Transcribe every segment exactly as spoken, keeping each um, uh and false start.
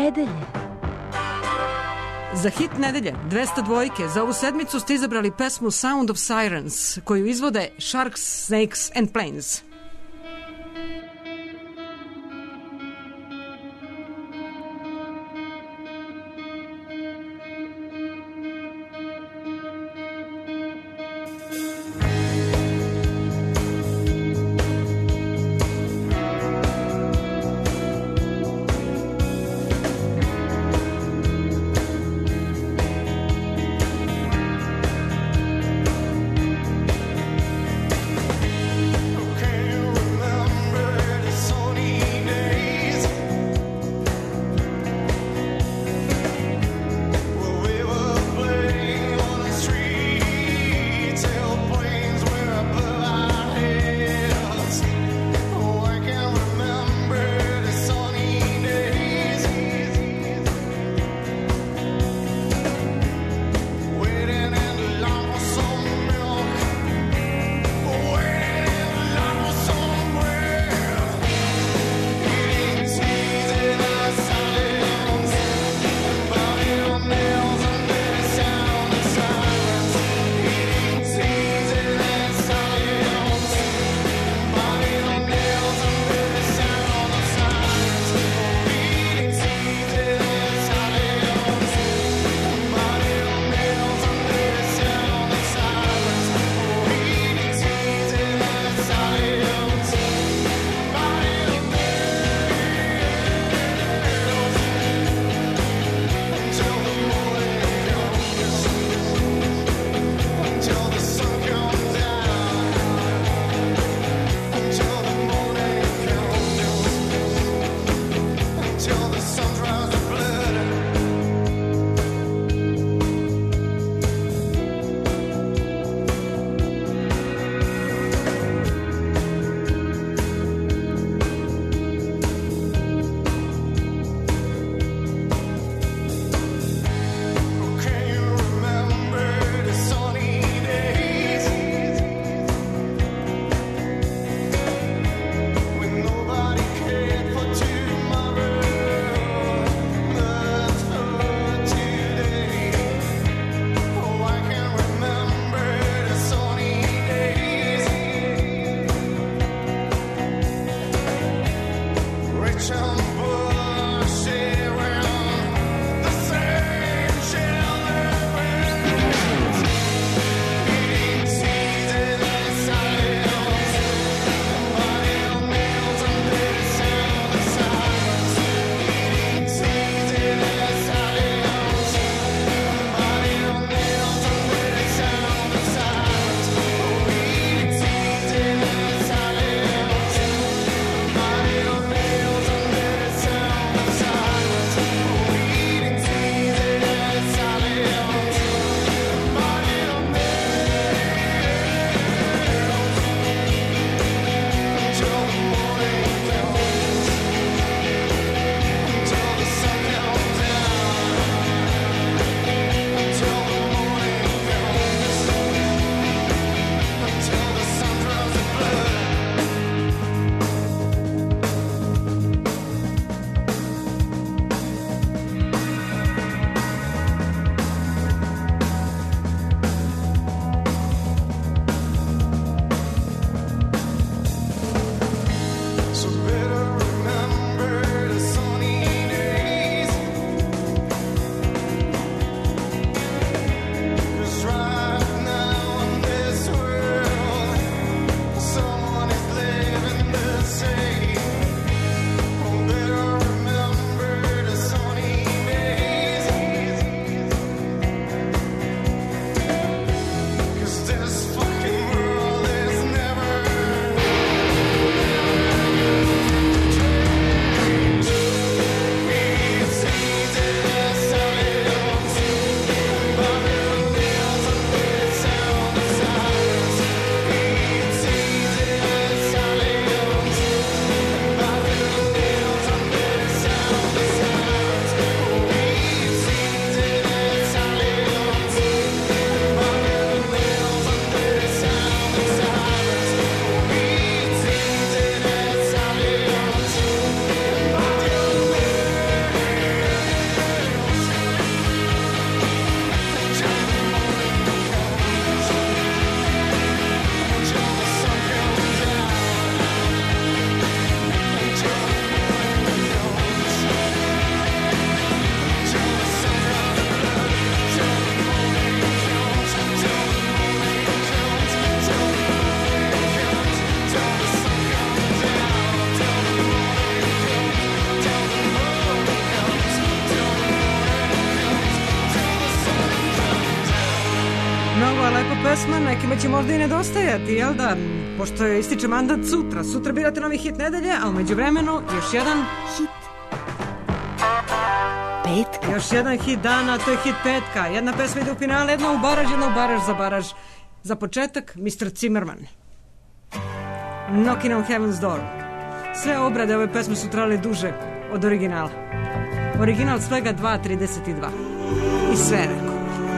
nedelje. Za hit nedelje, dvesta dvojke, za ovu sedmicu ste izabrali pesmu Sound of Sirens, koju izvode Sharks, Snakes and Planes. Okay. pesma nekima će možda i nedostajati, jel da? Pošto je ističe mandat sutra. Sutra birate novi hit nedelje, a umeđu vremenu još jedan hit petka. Još jedan hit dana, to je hit petka. Jedna pesma ide u finale, jedna u baraž, jedna u baraž za baraž. Za početak, mister Zimmerman. Knocking on Heaven's Door. Sve obrade ove pesme su trajale duže od originala. Original svega dva trideset dva. I sve rekao.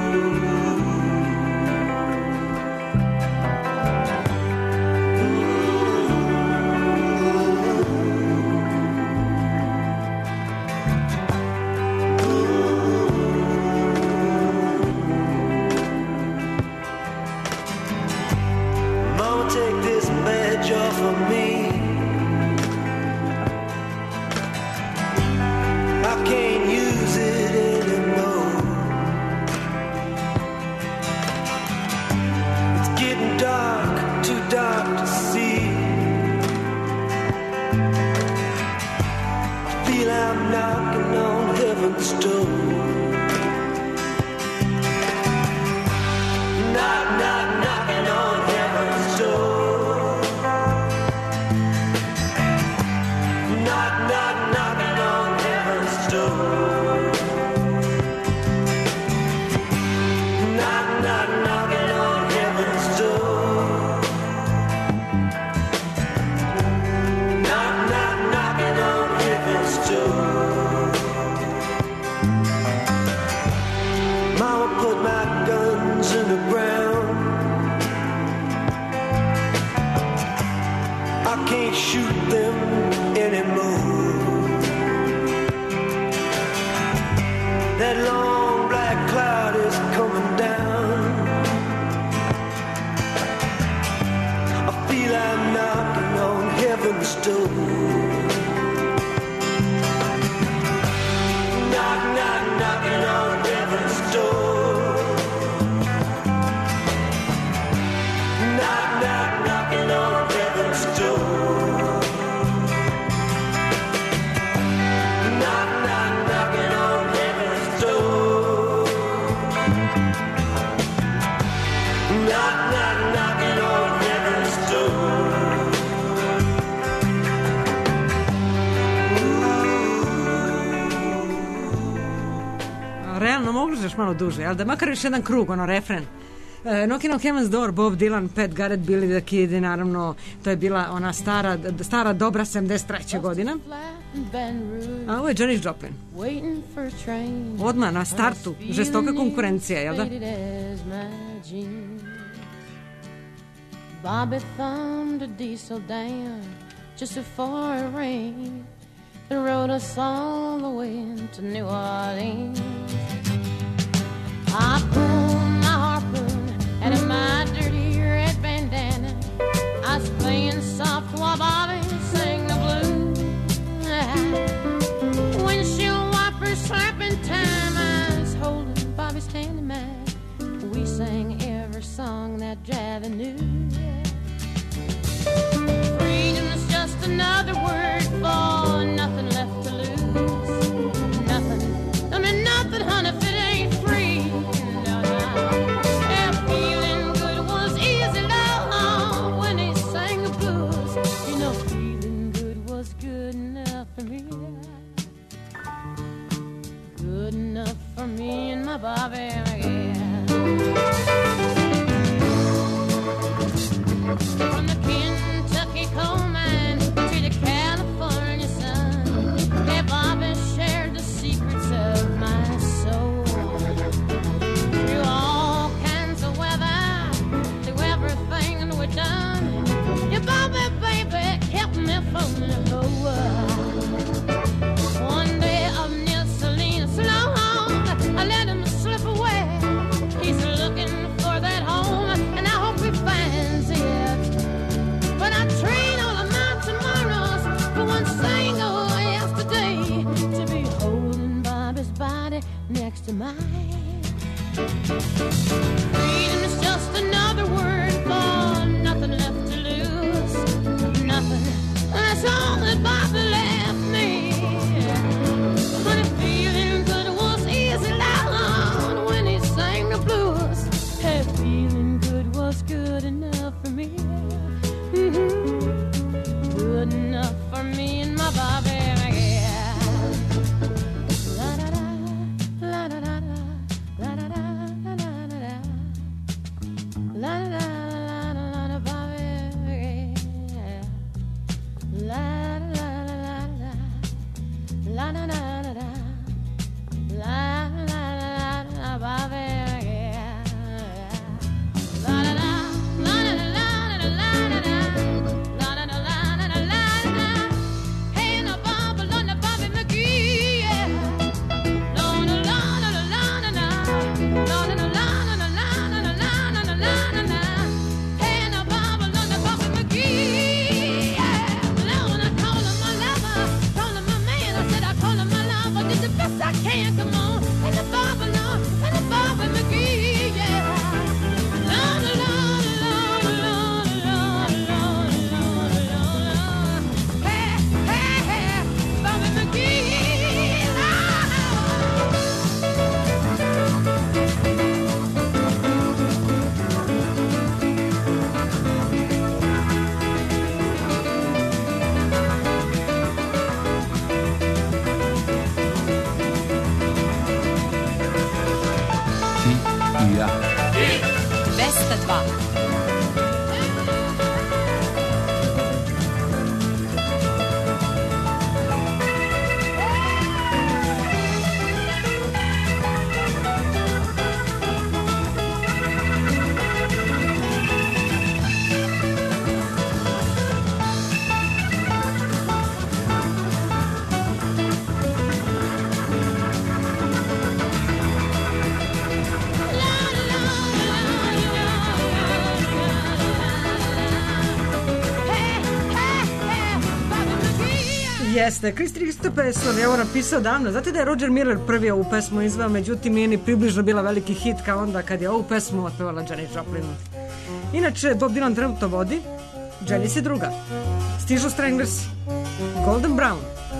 Malo duže, ali da makar još jedan krug, ono, refren. Uh, Knocking on Heaven's Door, Bob Dylan, Pat Garrett, Billy the Kid, i naravno, to je bila ona stara, stara dobra sedamdeset treća godina. A ovo je Janis Joplin. Odmah na startu, žestoka konkurencija, jel da? Bobby thumbed a diesel down just before it rained and rode us all the way to New Orleans. I pulled my harpoon out of my dirty red bandana. I was playing soft while Bobby sang the blues. Windshield wipers slapping time, I was holding Bobby's hand in mine. We sang every song that Javi knew. Freedom is just another word for nothing left to lose. Nothing, don't mean nothing, honey, if it ain't free. Yeah, feeling good was easy, love, when he sang the blues. You know, feeling good was good enough for me. Good enough for me and my Bobby, yeah. From the Kentucky coal mine to the California sun, yeah, Bobby shared the secrets of my soul. Through all kinds of weather, through everything that we've done, yeah, Bobby, baby, kept me from the whole world. One day up near Salinas, long, I let him slip away. can, come on, and the Bobby Lord, and the Bobby McGee, yeah. Lord, Lord, Lord, Lord, Lord, Lord, Lord, Lord. Hey, hey, hey, Bobby McGee, Lord. Ja. dvesta dva. Jeste, Chris Christopherson je ovo napisao davno. Znate da je Roger Miller prvi ovu pesmu izveo, međutim nije ni približno bila veliki hit kao onda kad je ovu pesmu otpevala Janis Joplin. Inače, Bob Dylan trenutno vodi, Janis je druga. Stižu Stranglers, Golden Brown.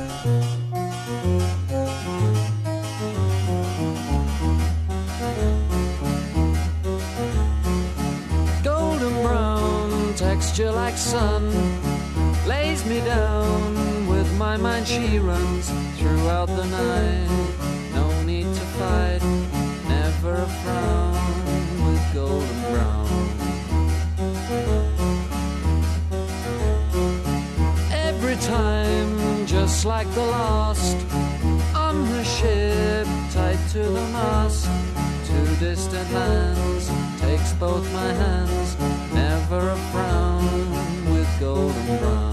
Golden brown, texture like sun, lays me down. With my mind she runs throughout the night. No need to fight, never a frown with golden brown. Every time, just like the last, on her ship tied to the mast, to distant lands, takes both my hands, never a frown with golden brown.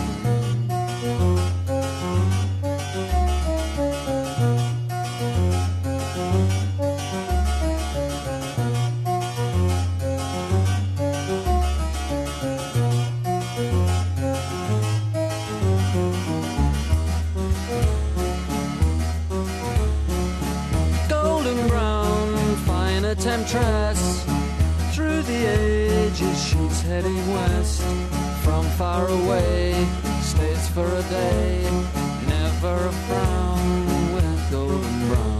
Temptress, through the ages she's heading west. From far away, stays for a day, never a frown with golden brown.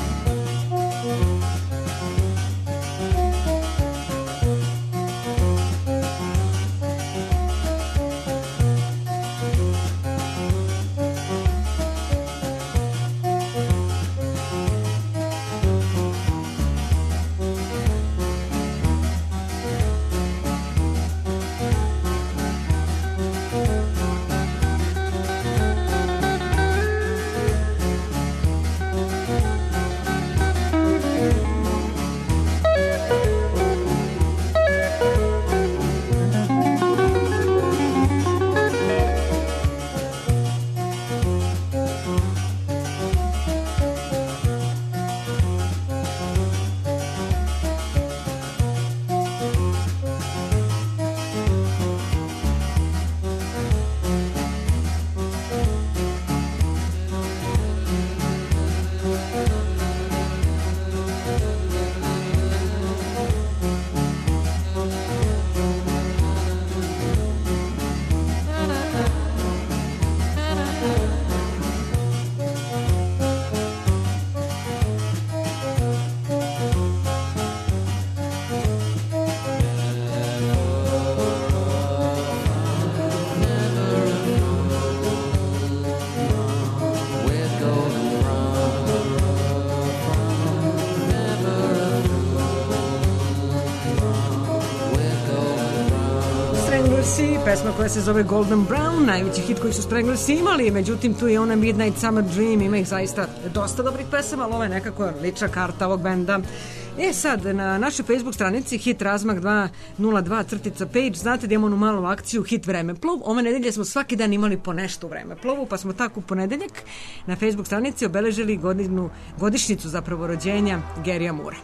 Pesma koja se zove Golden Brown, najveći hit koji su Stranglers imali, međutim tu je ona Midnight Summer Dream, ima ih zaista dosta dobrih pesama, ali ovo je nekako lična karta ovog benda. E sad, na našoj Facebook stranici Hit Razmak dva nula dva crtica page, znate da imamo onu malu akciju Hit Vremeplov. Ove nedelje smo svaki dan imali po nešto u Vremeplovu, pa smo tako u ponedeljak na Facebook stranici obeležili godinu, godišnjicu zapravo rođenja Garyja Moora.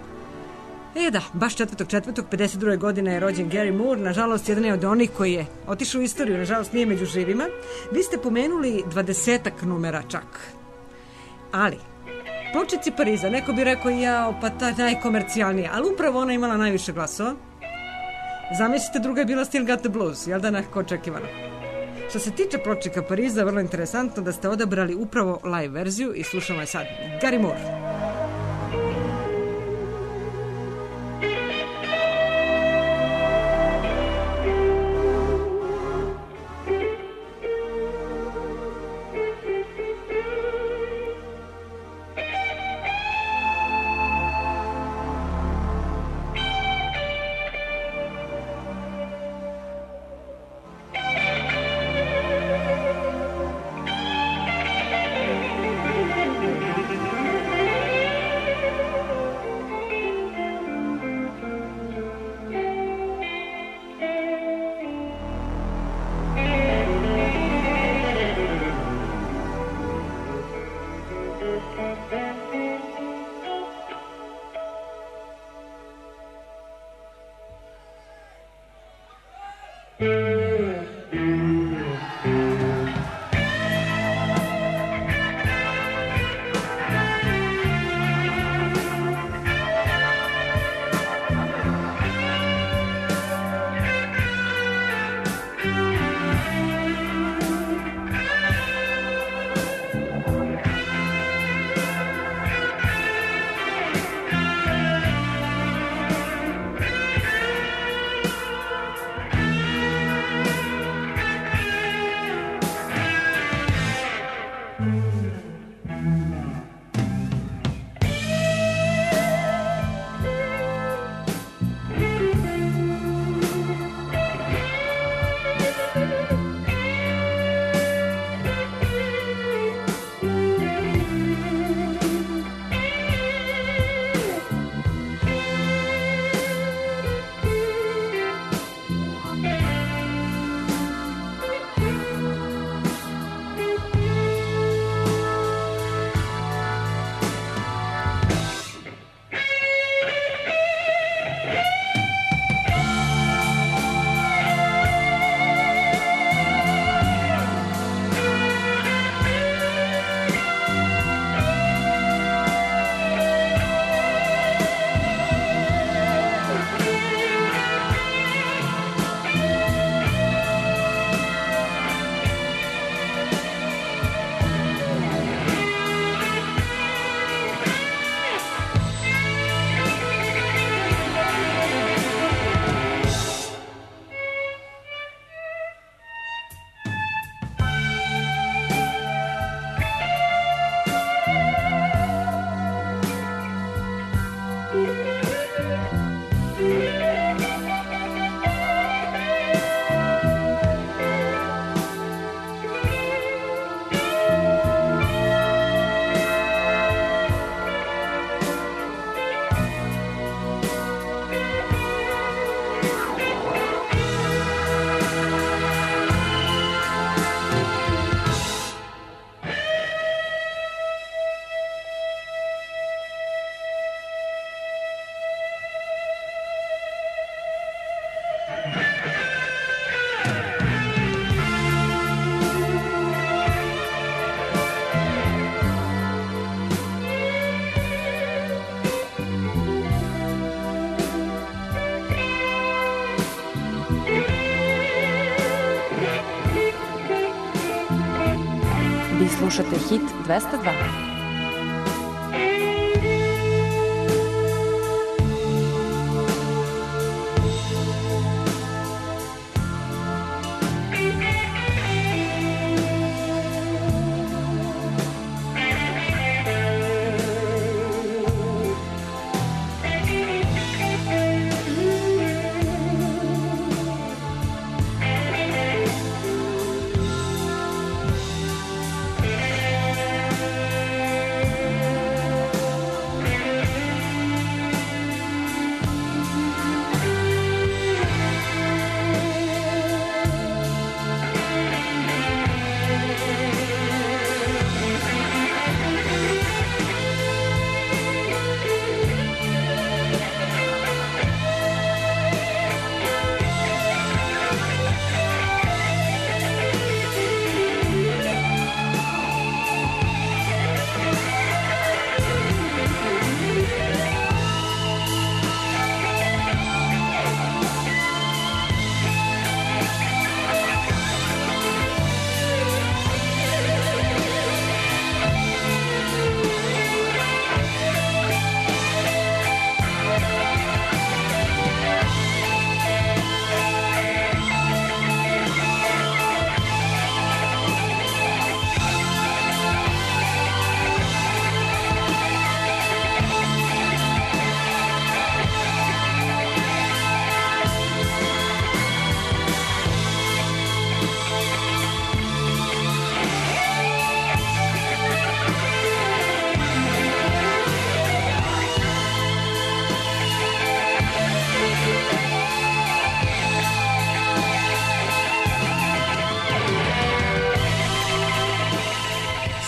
E da, baš četvrtog četvrtog pedeset druge godine je rođen Gary Moore, nažalost jedan je od onih koji je otišao u istoriju, nažalost nije među živima. Vi ste pomenuli dvadesetak numera čak, ali Pločici Pariza, neko bi rekao jao, pa ta najkomercijalnija, ali upravo ona imala najviše glasova. Zamislite, druga je bila Still Got the Blues, jel da nekako očekivano. Što se tiče Pločnika Pariza, vrlo interesantno da ste odabrali upravo live verziju i slušamo je sad. Gary Moore. Vi slušate Hit dvesta dva. Thank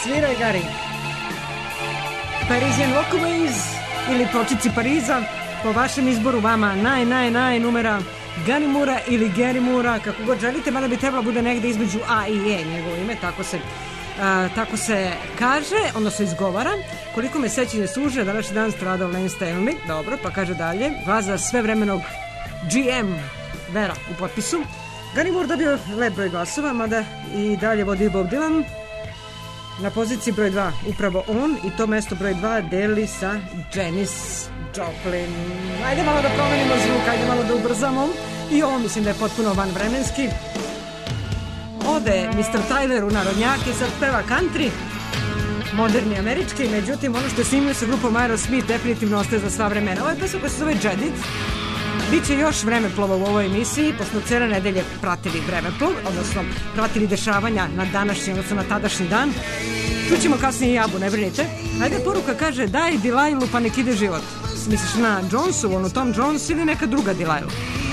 Sviraj, Gari. Parisian Walkaways ili Pločici Pariza, po vašem izboru vama naj, naj, naj numera Gani Mura ili Gary Mura, kako god želite, mada bi trebalo bude negde između A i E njegovo ime, tako se, a, tako se kaže, odnosno izgovara. Koliko me sećanje služe, današnji dan stradao Lane Stanley, dobro, pa kaže dalje, glas za svevremenog G M Vera u potpisu. Gary Moore dobio lep broj glasova, mada i dalje vodi Bob Dylan. Na poziciji broj dva upravo on i to mesto broj dva deli sa Janis Joplin. Ajde malo da promenimo zvuk, ajde malo da ubrzamo. I ovo mislim da je potpuno vanvremenski. Ode mister Tyler u narodnjake, sad peva country, moderni američki, međutim ono što je snimio sa grupom Aerosmith definitivno ostaje za sva vremena. Ovo je pesma koja se zove Jaded. Biće još vremeplova u ovoj emisiji, pošto smo cijele nedelje pratili vremeplov, odnosno pratili dešavanja na današnji, odnosno na tadašnji dan. Čućemo kasnije i Jabu, ne brinite. Ajde, poruka kaže, daj Delillu pa nek ide život. Misliš na Jonesu, ono Tom Jones ili neka druga Delillu?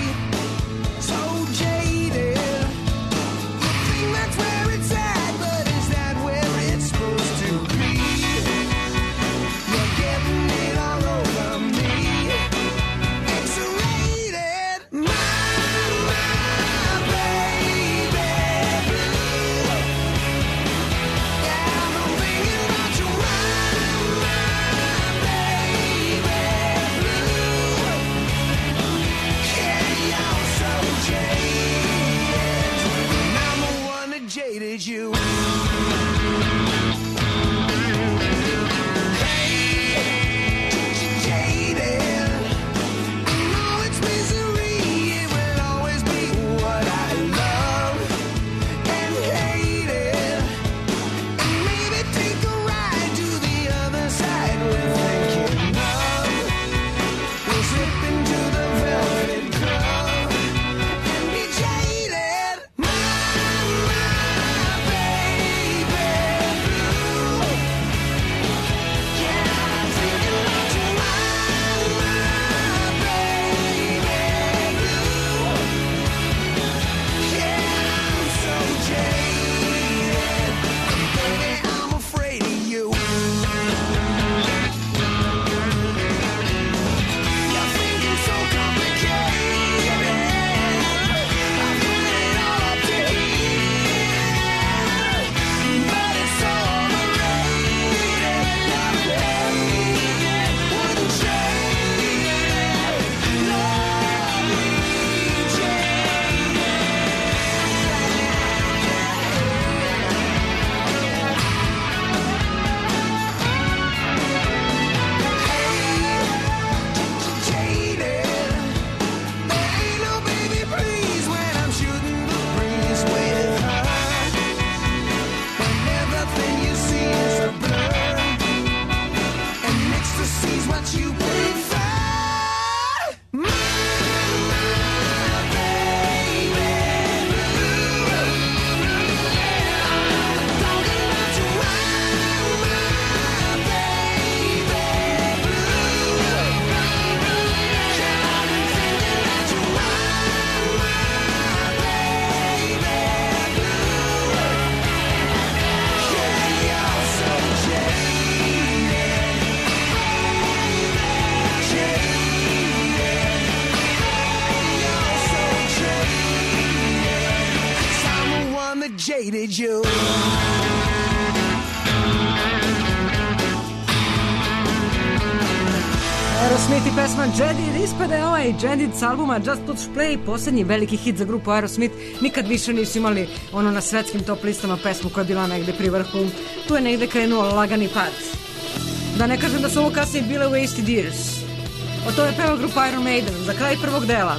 You jaded you. Aerosmith i pesma Jaded. Ispada je ovaj Jaded s albuma Just Push Play, posljednji veliki hit za grupu Aerosmith. Nikad više nisu imali ono na svetskim top listama pesmu koja je bila negde pri vrhu. Tu je negde krenuo lagani pad. Da ne kažem da su ovo kasnije bile Wasted Years. O to je peva grupa Iron Maiden za kraj prvog dela.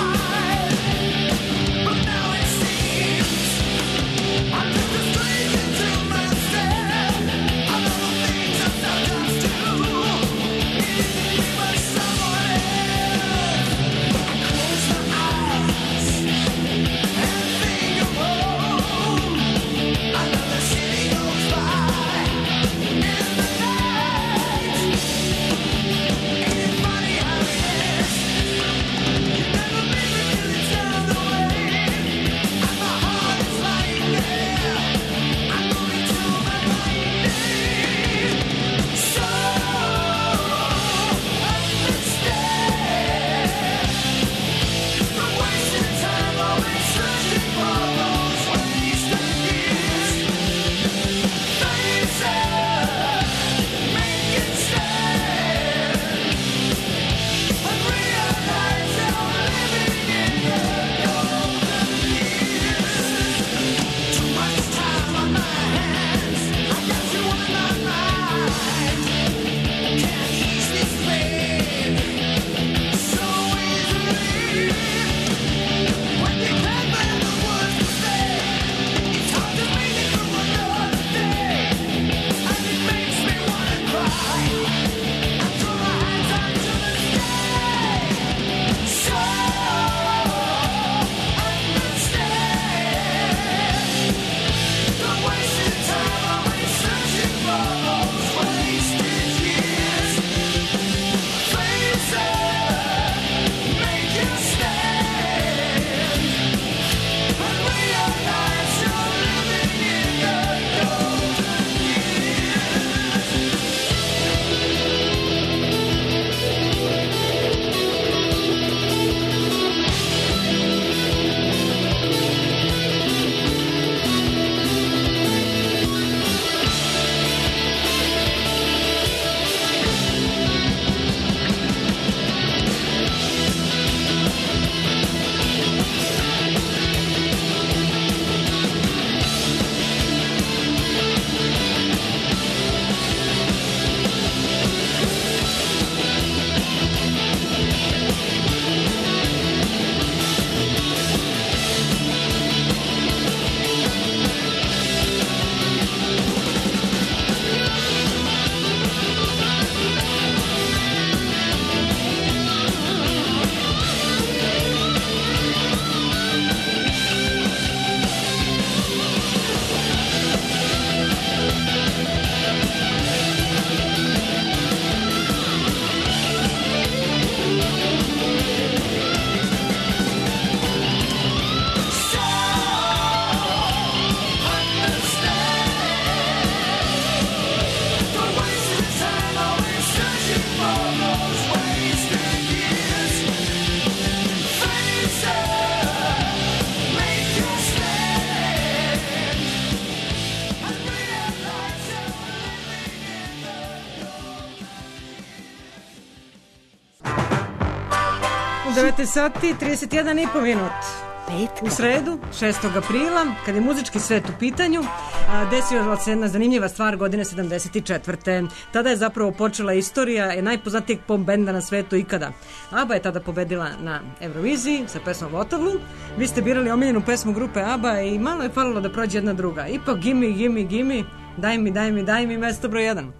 I'm just a stranger. devetnaest sati, trideset jedan i po minut. Petka. U sredu, šestog aprila, kad je muzički svet u pitanju, desila se jedna zanimljiva stvar godine sedamdeset četvrte. Tada je zapravo počela istorija najpoznatijeg pop benda na svetu ikada. ABBA je tada pobedila na Euroviziji sa pesmom Waterloo. Vi ste birali omiljenu pesmu grupe ABBA i malo je falilo da prođe jedna druga. Ipak Gimme, Gimme, Gimme, daj mi, daj mi, daj mi, mesto broj jedan.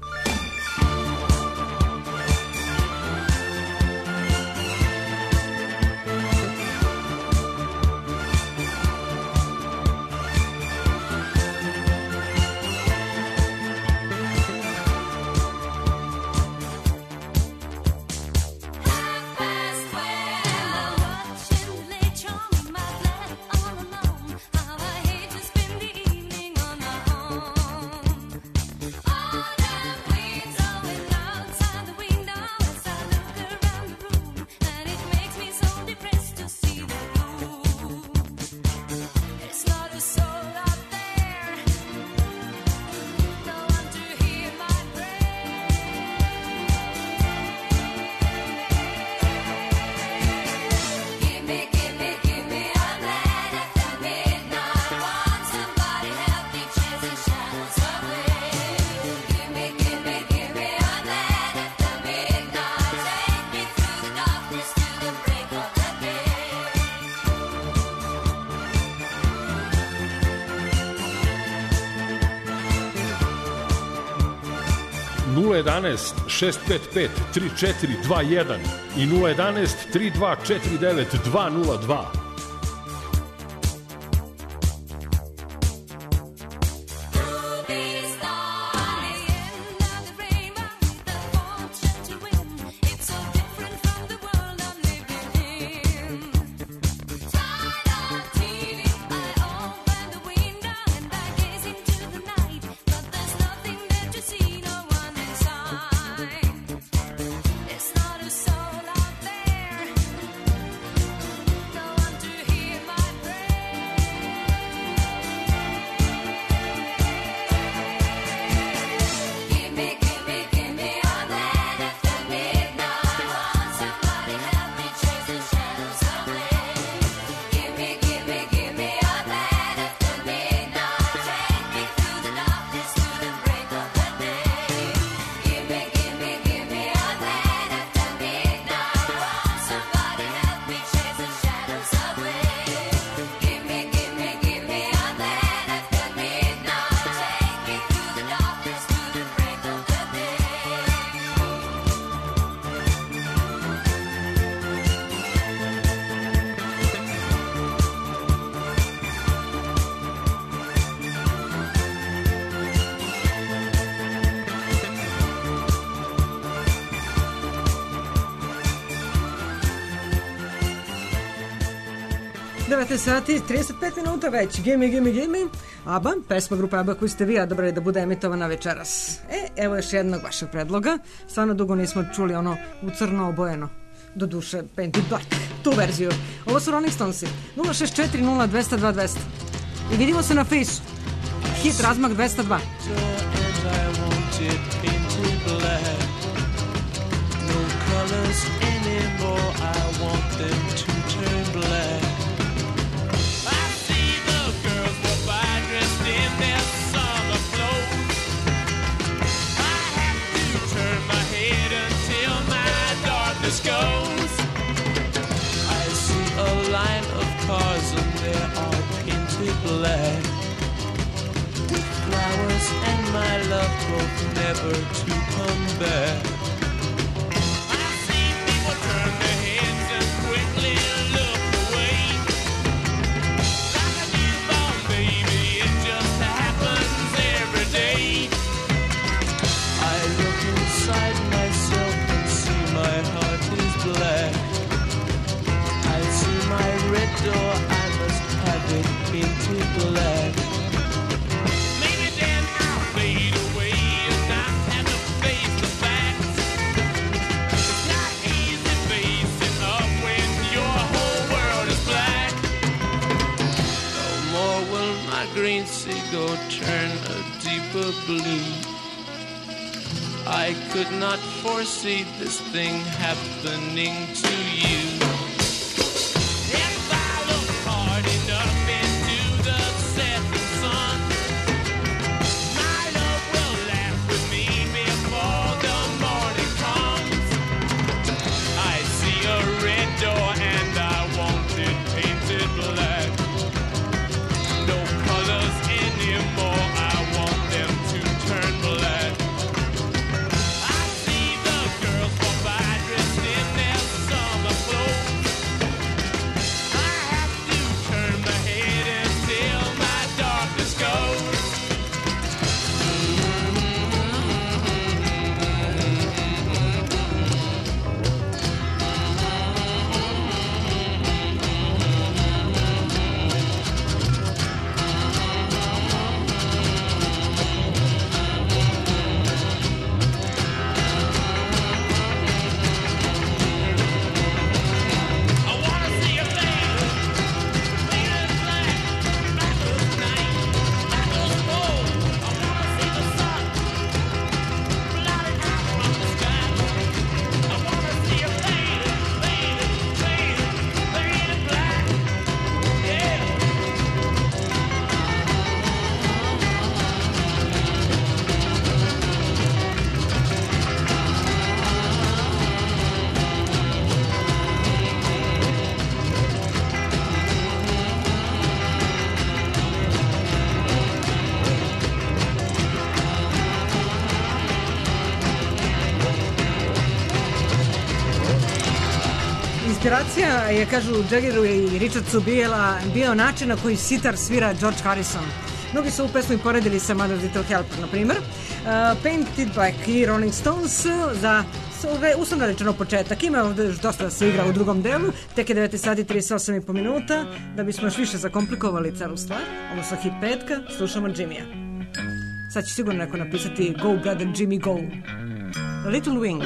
nula jedanaest šest pet pet tri četiri dva jedan i nula jedanaest tri dva četiri devet dva nula dva. devetnaest sati, trideset pet minuta već. Gimme, gimme, gimme. ABBA, pesma grupe ABBA koju ste vi odabrali da bude emitovana večeras. E, evo još jednog vašeg predloga. Stvarno dugo nismo čuli ono u crno obojeno. Do duše, Painted Black. Tu verziju. Ovo su Rolling Stonesi. nula šest četiri nula dva nula dva dva nula. I vidimo se na Fejsu. Hit razmak dvesta dva. No colors anymore, I want them to turn black. I see the girls go by dressed in their summer clothes. I have to turn my head until my darkness goes. I see a line of cars and they are painted black. The flowers and my love both never to come back. Turn their heads and quickly look away. Like a newborn baby, it just happens every day. I look inside myself and see my heart is black. I see my red door, I must have it painted black. Maybe then I'll fade away and not have to face the facts. It's not easy facing up when your whole world is black. No more will my green seagull turn a deeper blue. I could not foresee this thing happening to you. Inspiracija je, kažu, Jaggeru i Richardsu bijela, bio način na koji sitar svira George Harrison. Mnogi su ovu pesmu i poredili sa Mother's Little Helper, na primjer. Uh, Painted Black i Rolling Stones za uslovno rečeno početak. Ima ovdje još dosta da se igra u drugom delu. Tek je devet sati i trideset osam i po minuta. Da bismo još više zakomplikovali celu stvar, odnosno hit petka, slušamo Jimmya. Sad će sigurno neko napisati Go Brother Jimmy Go. A Little Wing.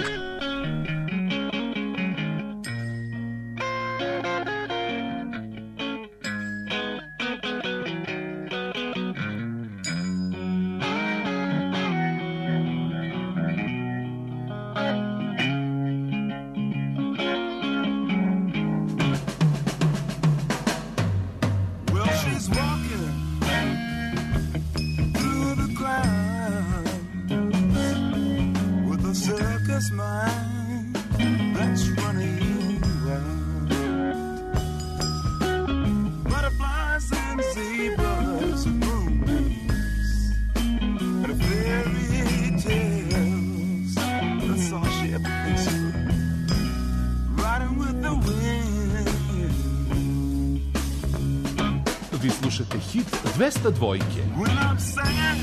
Vi slušate hit dvesta dvojke. When I'm sad,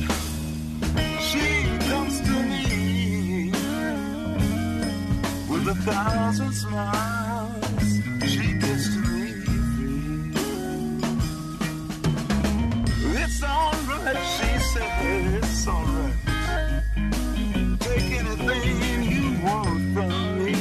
she comes to me with a thousand smiles. She gives to me free. It's all right, she said, it's all right. Take anything you want from me.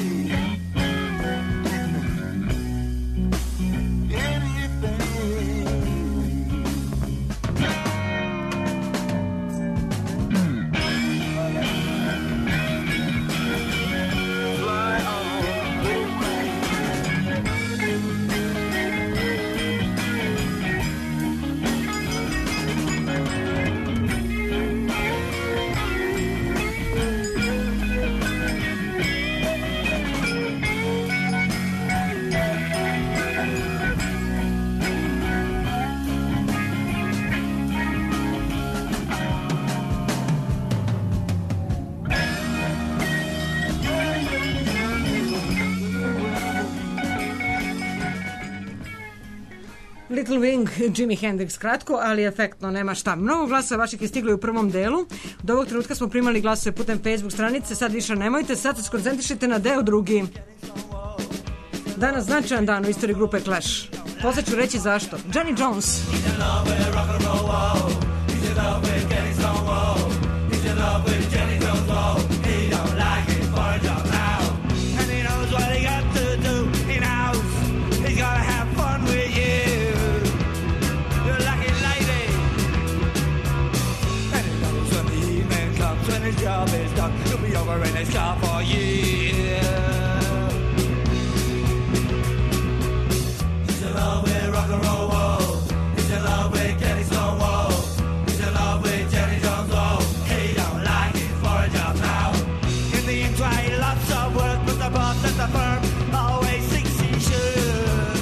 Little Wing, Jimi Hendrix, kratko, ali efektno, nema šta. Mnogo glasa vaših je stiglo u prvom delu. Do ovog trenutka smo primali glasove putem Facebook stranice, sad više nemojte, sad se skoncentrišite na deo drugi. Danas značajan dan u istoriji grupe Clash. Posle ću reći zašto. Johnny Jones. Job is done, he'll be over in his car for years. He's in love with rock and roll, whoa. He's in love with Kenny Stonewall. He's in love with Jenny Jones, whoa. He don't like his foreign job now. In the interim, lots of work, but the boss at the firm always thinks he should.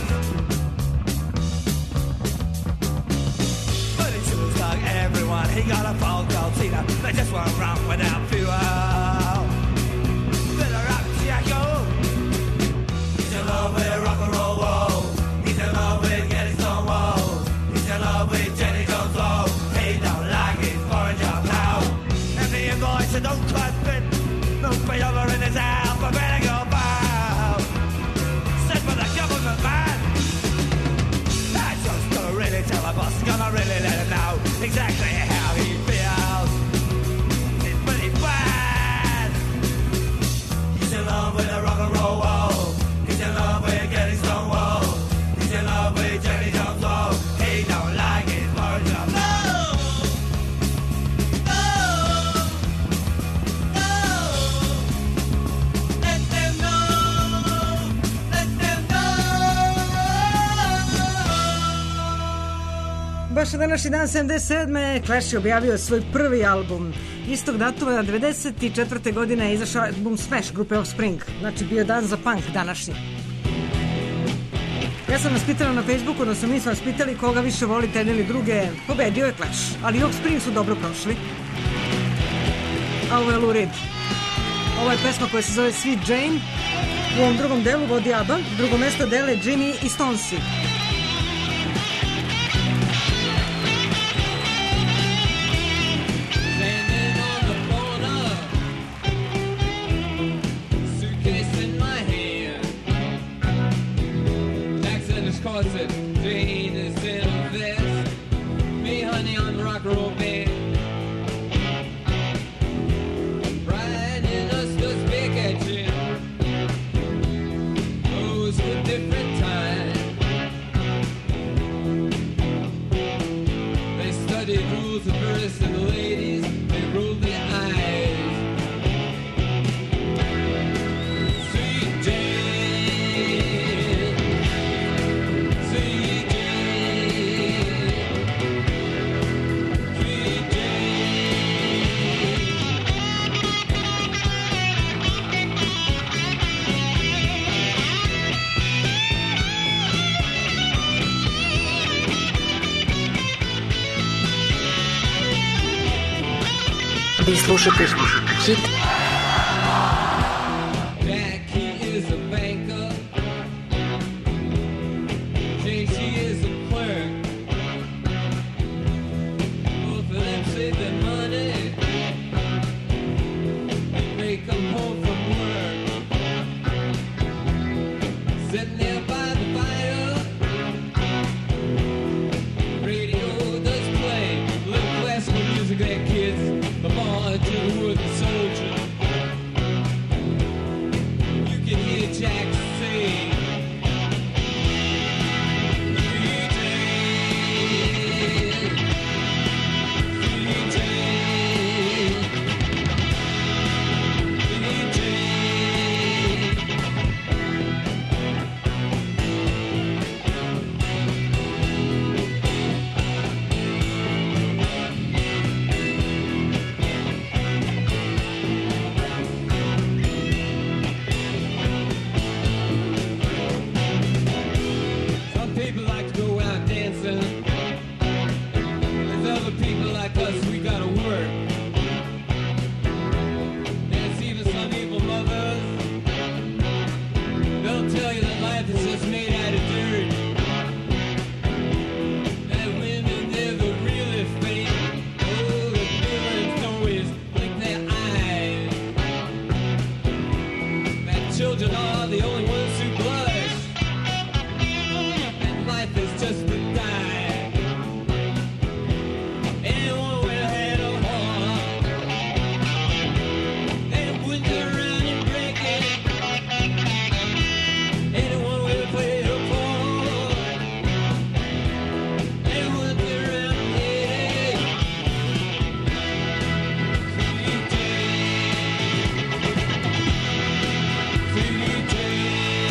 But he feels like everyone, he got a phone call, Tina. They just won't run without fuel. Better rock, Jacko. He's in love with rock and roll, whoa. He's in love with Getty Stonewall. He's in love with Jenny Jones, whoa. He don't like his foreign job now. And the invoice that don't quite fit. No pay over in his alphabetical bow. Sent for the government man. That's just gonna really tell the boss. Gonna really let him know exactly how he feels. It's pretty bad. He's in love with a rock and roll wall. He's in love with Getty Stonewall. He's in love with Jenny Jones, whoa. He don't like his foreign job. No! No! No! Let them know! Let them know! Baš na današnji dan sedamdeset sedme Clash je objavio svoj prvi album. Istog datuma devedeset četvrte godine je izašao album Smash grupe Offspring. Znači bio dan za punk današnji. Ja sam vas pitala na Facebooku, odnosno mi smo vas pitali koga više volite, jedne ili druge. Pobedio je Clash, ali Offspring su dobro prošli. A ovo je Lou Reed. Ovo je pesma koja se zove Sweet Jane. U ovom drugom delu vodi ABBA, drugo mesto dele Jimmy i Stonesi. Standing on the corner, suitcase in my hand. Jack's in his corset, Jane is in a vest. Me, honey, on the rock and roll band. Brian and us just big at you. Those were different times. They studied rules of verse and the ladies, they rolled their eyes. Sweet Jane, sweet Jane, sweet Vi slušate Hit. Jack, he is a banker. Jane, she is a clerk. Both of them save their money. They come home from work. Sitting there by the fire. Radio does play little classical music there, kids. The march of the wooden soldier. You can hear Jack sing. Sweet Jane, sweet Jane, sweet Jane. Some people like to go out dancing. There's other people like us, we gotta work. There's even some evil mothers. They'll tell you that life is just made out of dirt. That women, they're the realest thing. Oh, the villains always blink their eyes. That children are the only ones who blush. And life is just a die. Anyone with a head of heart, they wouldn't go around and break it. Anyone with a play of heart, they wouldn't go around and hate it. Sweet Jane, sweet Jane.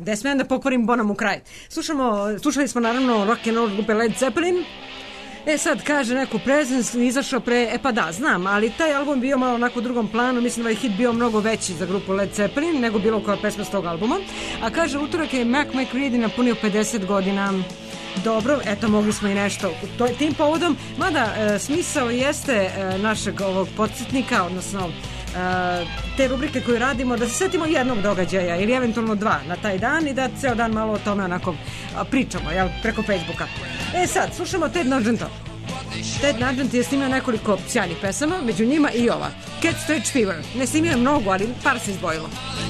Gde smijem da pokvarim Bonamu kraj. Slušamo, slušali smo naravno rock and roll grupe Led Zeppelin. E sad kaže neko Presence izašao pre, e pa da, znam, ali taj album bio malo onako u drugom planu, mislim da je hit bio mnogo veći za grupu Led Zeppelin nego bilo koja pesma s tog albuma. A kaže utorak je Mac McCready napunio pedeset godina. Dobro, eto mogli smo i nešto to, tim povodom, mada e, smisao jeste e, našeg ovog podsjetnika, odnosno e, te rubrike koju radimo, da se setimo jednog događaja ili eventualno dva na taj dan i da ceo dan malo o tome onako a, pričamo, jel, preko Facebooka. E sad, slušamo Ted Nugenta. Ted Nugent je snimio nekoliko sjajnih pesama, među njima i ova Cat Scratch Fever. Ne snimio je mnogo, ali par se izdvojilo.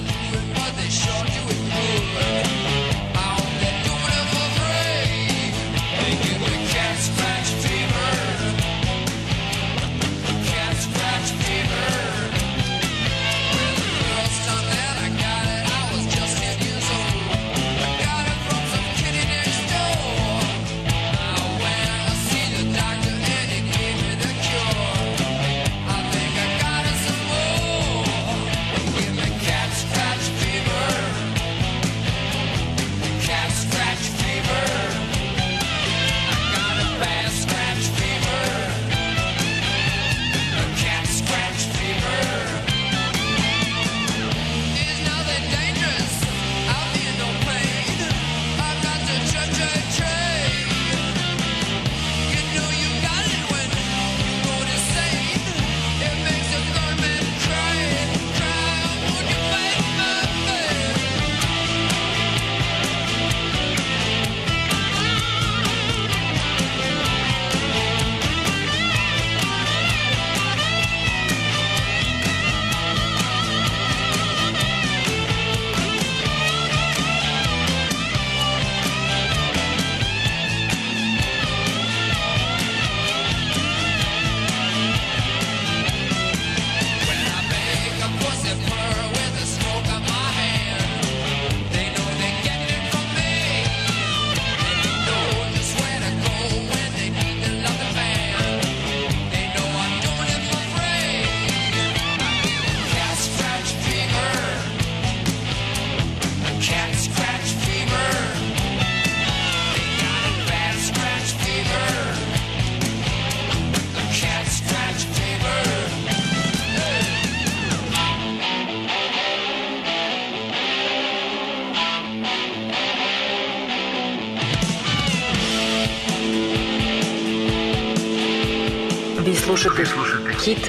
Vi slušate Hit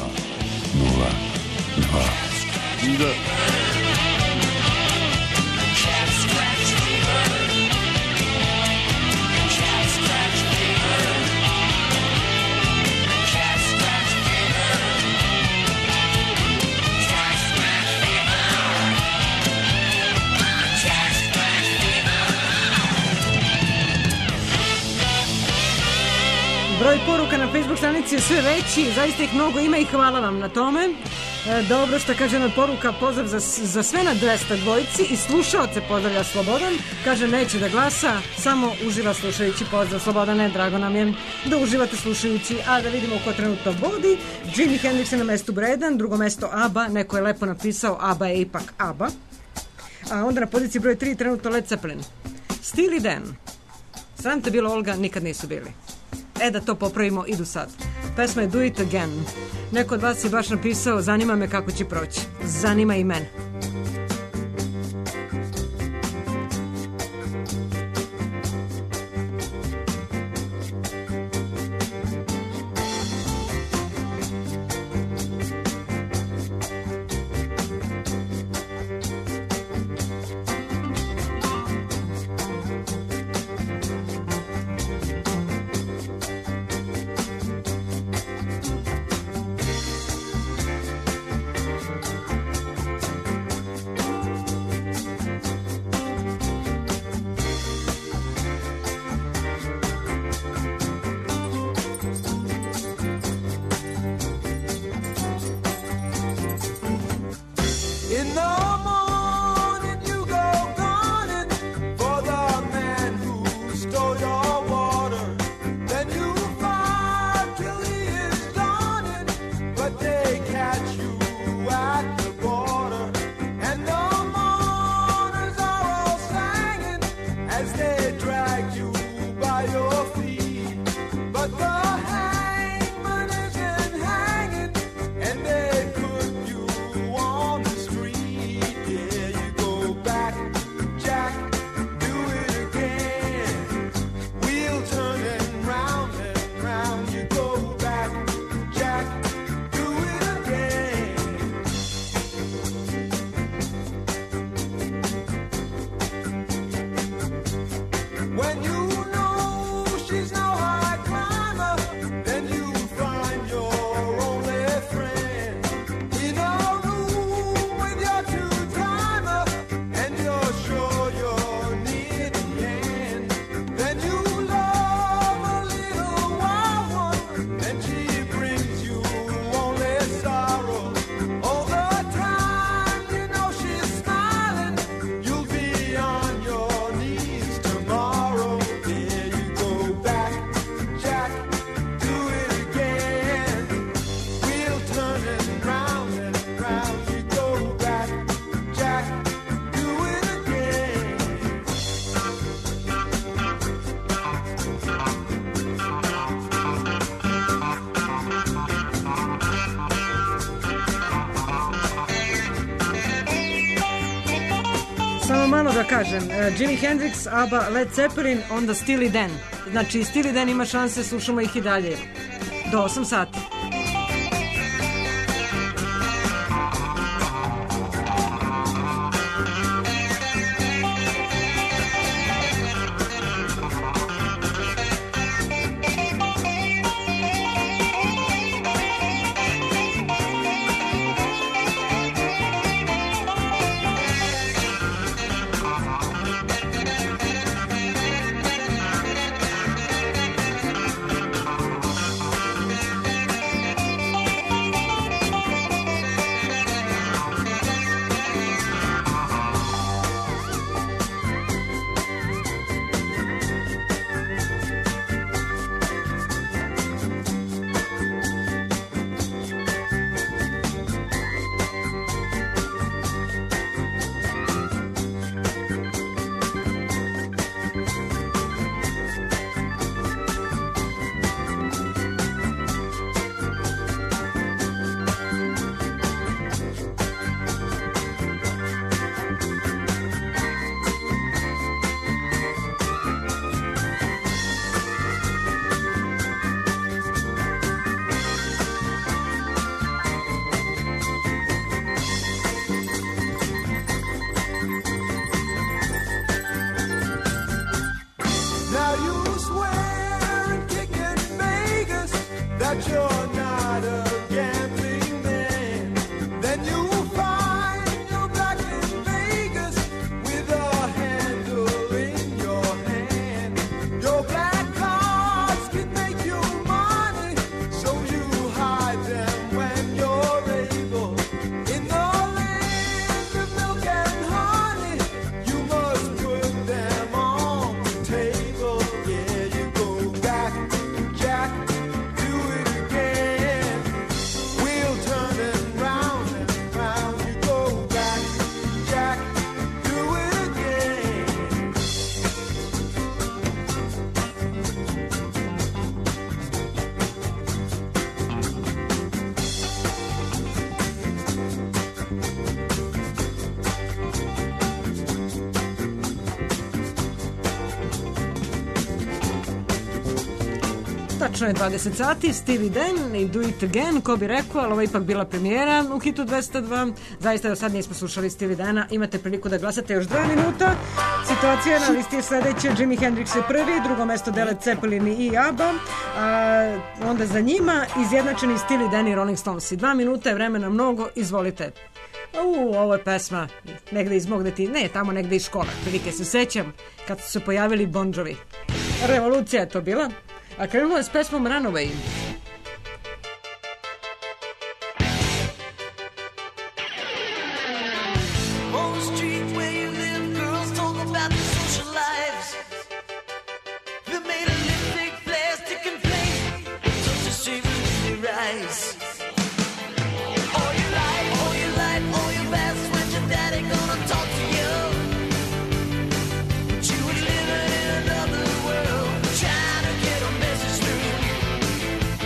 nula dva. Da. Broj poruka na Facebook stranici je sve veći, zaista ih mnogo ima i hvala vam na tome. E, dobro što kaže jedna poruka, pozdrav za, za sve na dvesta dvojici i slušaoce pozdravlja Slobodan, kaže neće da glasa, samo uživa slušajući. Pozdrav Slobodane, drago nam je da uživate slušajući, a da vidimo ko trenutno vodi. Jimi Hendrix je na mestu broj jedan, drugo mesto ABBA, neko je lepo napisao ABBA je ipak ABBA, a onda na poziciji broj tri trenutno Led Zeppelin. Steely Dan, sram te bilo Olga, nikad nisu bili. E da to popravimo, idu sad. Pesma je Do It Again. Neko od vas je baš napisao, zanima me kako će proći. Zanima i mene. kažem, uh, Jimi Hendrix, ABBA, Led Zeppelin, onda Steely Dan. Znači, Steely Dan ima šanse, slušamo ih i dalje. Do osam sati. Tačno je dvadeset sati, Steely Dan i Do It Again, ko bi rekao, ali ovo je ipak bila premijera u hitu dvesta dva. Zaista do sad nismo slušali Steely Dana, imate priliku da glasate još dva minuta. Situacija na listi je sledeća, Jimi Hendrix je prvi, drugo mesto Led Zeppelin i ABBA, a onda za njima izjednačeni Steely Dan i Rolling Stones. Dva minuta je vremena mnogo, izvolite. U, ovo je pesma negde iz mog deti, ne, tamo negde iz škole, prilike se sećam kad su se pojavili Bon Jovi. Revolucija je to bila. A krenulo je s pesmom Runaway. On the street where you live, girls talk about their social lives. They made a lipstick, plastic and flame, such a shame in their eyes. All your life, all your life, all your past, when's your daddy gonna talk to you? But you were living in another world, trying to get a message through.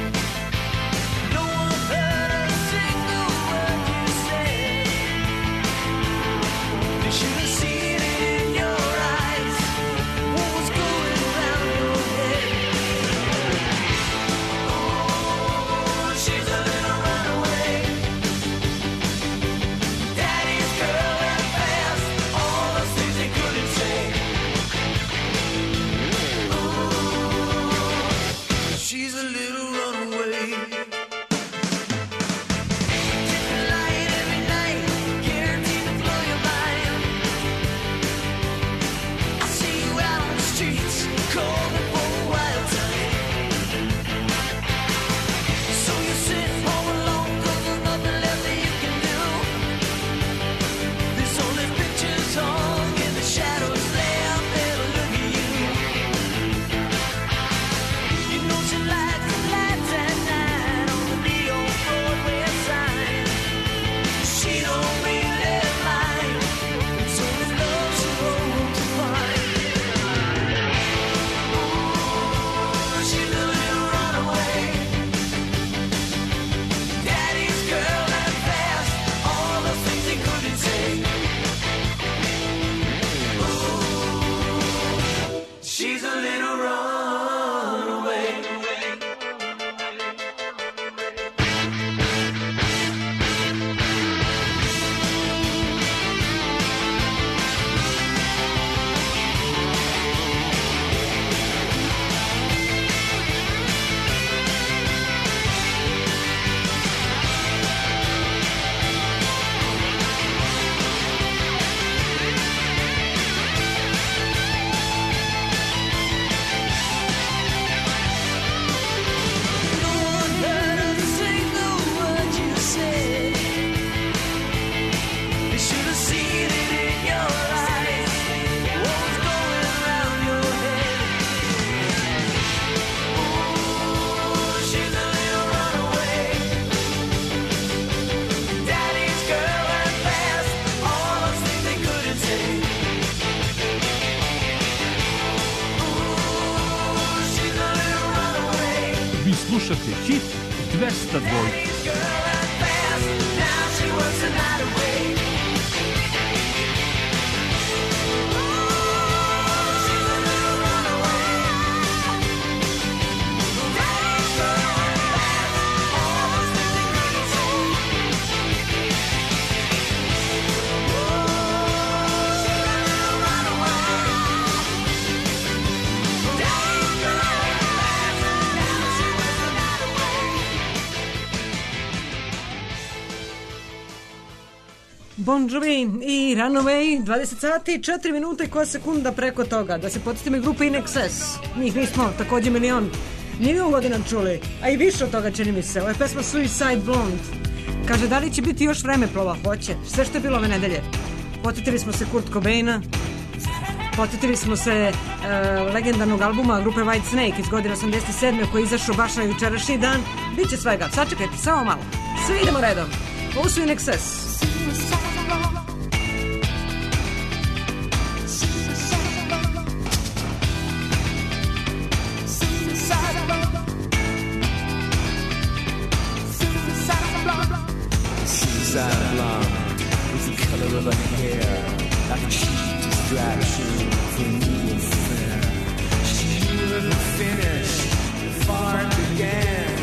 She's a little runaway. Slušate hit dvesta dva. Bon Jovi i Runaway, dvadeset sati, četiri minute i koja sekunda preko toga. Da se podsjetimo i grupe In Excess. Njih nismo takođe milion, milion godina čuli, a i više od toga čini mi se. Ovo je pesma Suicide Blonde. Kaže, da li će biti još vremeplova? Hoće. Sve što je bilo ove nedelje. Podsjetili smo se Kurt Cobaina, podsjetili smo se uh, legendarnog albuma grupe White Snake iz godine osamdeset sedme koji je izašao baš na jučerašnji dan. Biće svega, sačekajte, samo malo. Svi idemo redom. Ovo su In Excess. Suicide blonde is the color of her hair, like a cheap distraction from new affair. She wouldn't finish before it began.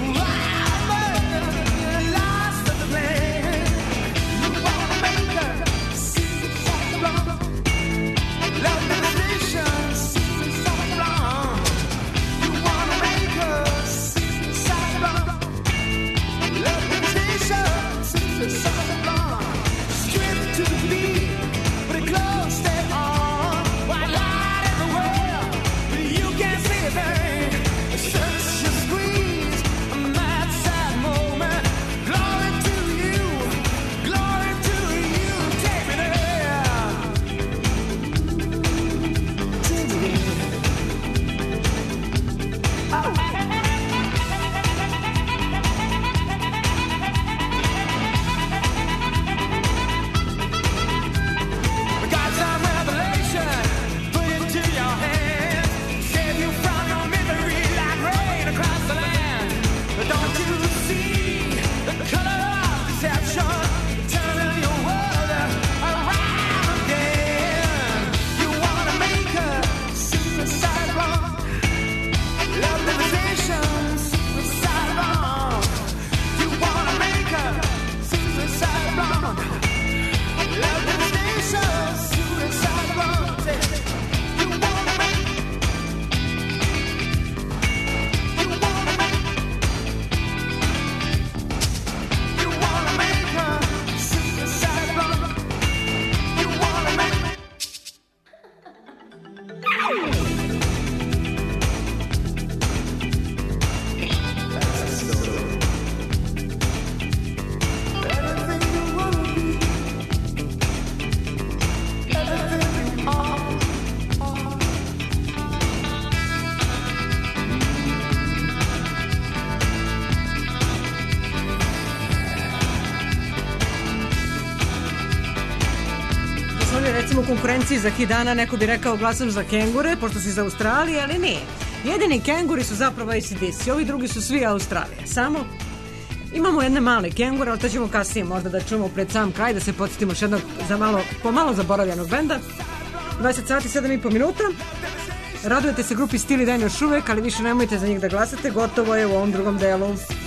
Lost of the plan. You wanna make her suicide blonde. Love the position, suicide blonde. You wanna make her suicide blonde. Love the position. Suicide blonde, stripped to the beat, but it close stay on. White light in the world, but you can't see a thing. Search your squeeze, a mad sad moment. Glory to you, glory to you. Take me there, take me there. Oh. Recimo u konkurenciji za hit dana neko bi rekao glasam za Kengure, pošto si iz Australije, ali nije. Jedini Kenguri su zapravo A C D C, ovi drugi su svi Australije. Samo imamo jedne male Kengure, ali to ćemo kasnije možda da čujemo pred sam kraj, da se podsjetimo još jednog za malo, pomalo zaboravljenog benda. dvadeset sati, sedam i po minuta. Radujete se grupi Steely Dan još uvek, ali više nemojte za njih da glasate, gotovo je u ovom drugom delu.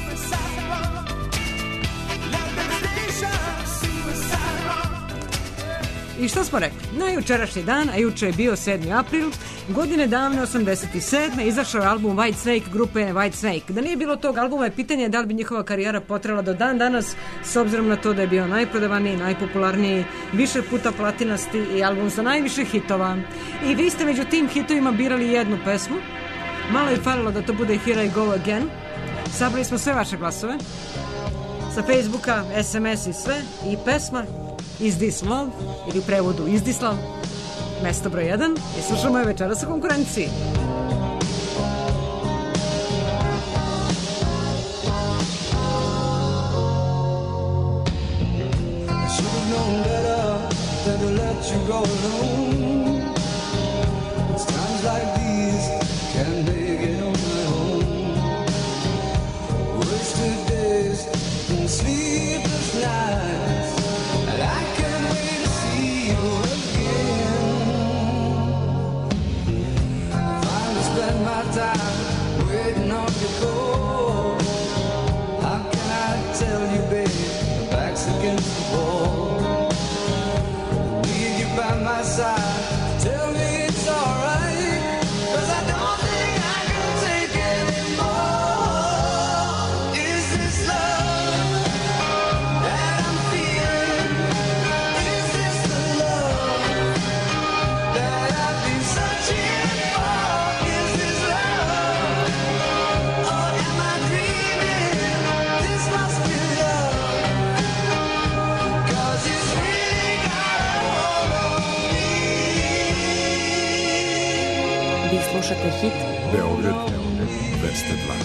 I što smo rekli? Na jučerašnji dan, a juče je bio sedmi april, godine davne osamdeset sedme izašao je album White Snake grupe White Snake. Da nije bilo tog albuma je pitanje da li bi njihova karijera potrela do dan danas, s obzirom na to da je bio najprodavaniji, najpopularniji, više puta platinasti i album sa najviše hitova. I vi ste među tim hitovima birali jednu pesmu. Malo je falilo da to bude Here I Go Again. Sabrali smo sve vaše glasove sa Facebooka, es em es i sve, i pesma Is This Love, ili u prevodu Is This Love, mesto broj jedan, i slušamo je večeras u konkurenciji. I should have known better than to let you go alone. It's times like these can't make it on my own. Wasted days and sleepless nights. I can't wait to see you again. Finally spend my time waiting on your call. How can I tell you, babe, my back's against the wall. Need you by my side, tell me it's alright, 'cause I don't think I can take anymore. Is this love that I'm feeling? Is this the love that I've been searching for? Is this love, or am I dreaming? This must be love, 'cause it's really got a hold on me. Vi slušate hit Beograd dvesta dva.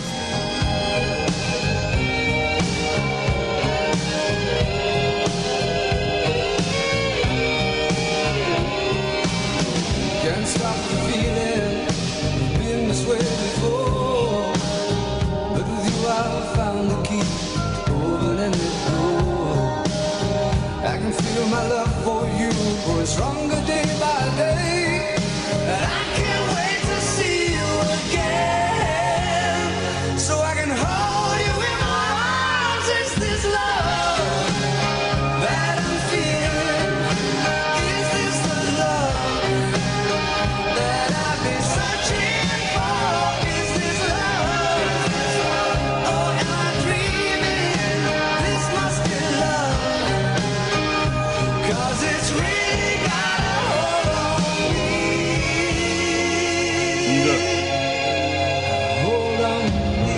Can't stop the feeling, you've been this way before. But with you I've found the key to open any door. I can feel my love for you growing stronger day by day. And I can't wait to see you again, so I can hold you in my arms. Is this love that I'm feeling? Is this the love that I've been searching for? Is this love, or am I dreaming? This must be love, 'cause it's really got a hold on me. Hold on me.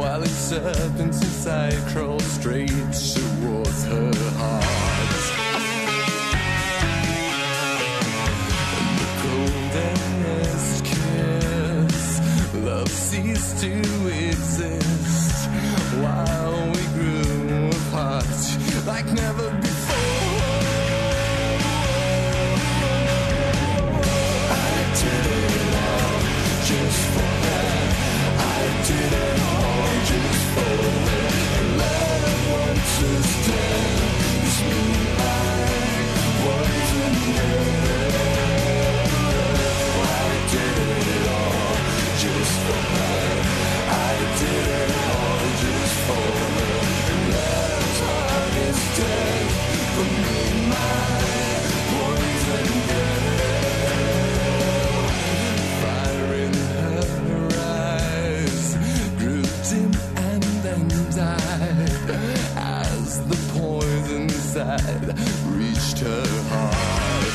while its serpents inside crawl straight towards her heart. And the coldest kiss, love ceased to exist while we grew apart like never before. I did it all just for her. I did it all just for her. Love once is dead. It's me, my poison girl. I did it all just for her. I did it all just for her. Love's heart is dead. For me, my poison girl. Fire in her eyes grew dim and then died as the poison inside reached her heart.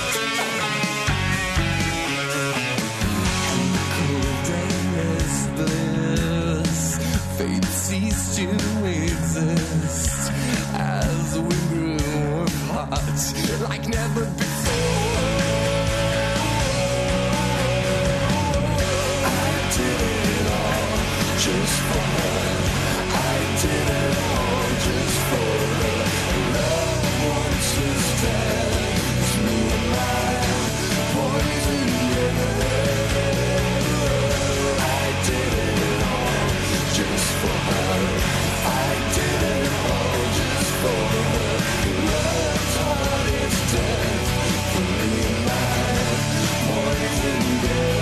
And the cold endless bliss, fate ceased to exist as we grew apart like never before. I did it all just for her. I did it all just for her. Love once is dead. It's me and my poison girl. I did it all just for her. I did it all just for her. Love's heart is dead. For me and my poison girl.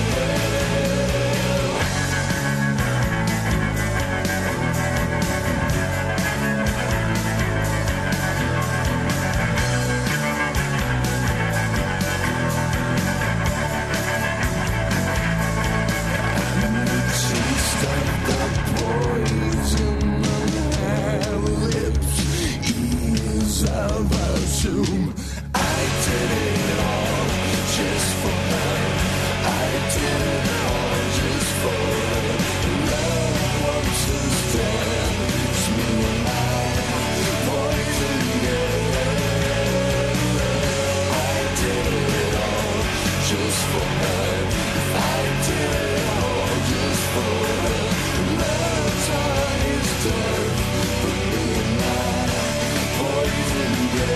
Taste of the poison on her lips, ease of her tomb. I did it all just for her. I did it all just for her. Love once is dead. It's me and my poison girl. I did it all just for her. I did it all just for her. Love's heart is dead. For me and my poison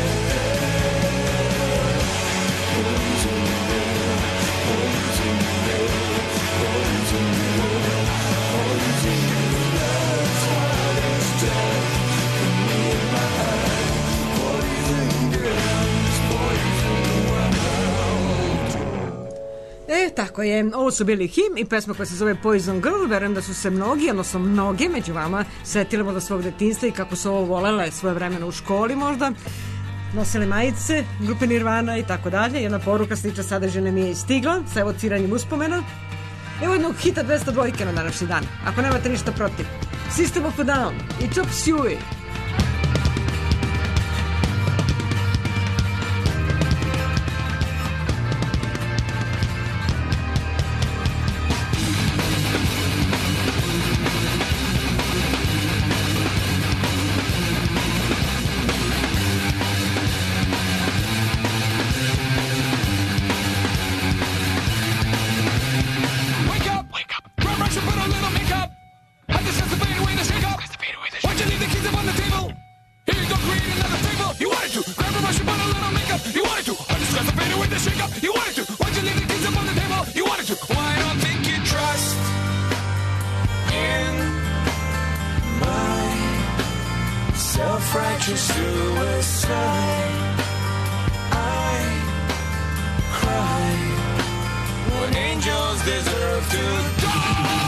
girl. Poison girl. Poison girl. Poison girl. Poison girl. Love's heart is dead. For me and my poison girl. Poison world. E, tako je. Ovo su bili Him i pesma koja se zove Poison Girl. Verujem da su se mnogi, odnosno mnoge među vama setile možda svog detinjstva i kako su ovo volele svoje vremena u školi možda. Nosili majice, grupe Nirvana i tako dalje. Jedna poruka slična sadržine mi je stigla sa evociranjem uspomena. Evo jednog hita dvesta dva na današnji dan, ako nemate ništa protiv. System of a Down i Chop Suey. Wake up! Wake up! Grab brush and put a little makeup. I just have to fade away the shake up. Why'd you leave the keys up on the table? Here you go, create another fable. You wanted to. Grab a brush and put a little makeup. You wanted to. I just have to fade away the shake up. You wanted to. Why'd you leave the keys up on the table? You wanted to. Why I don't think you trust in my self-righteous suicide. I cry when angels deserve to die.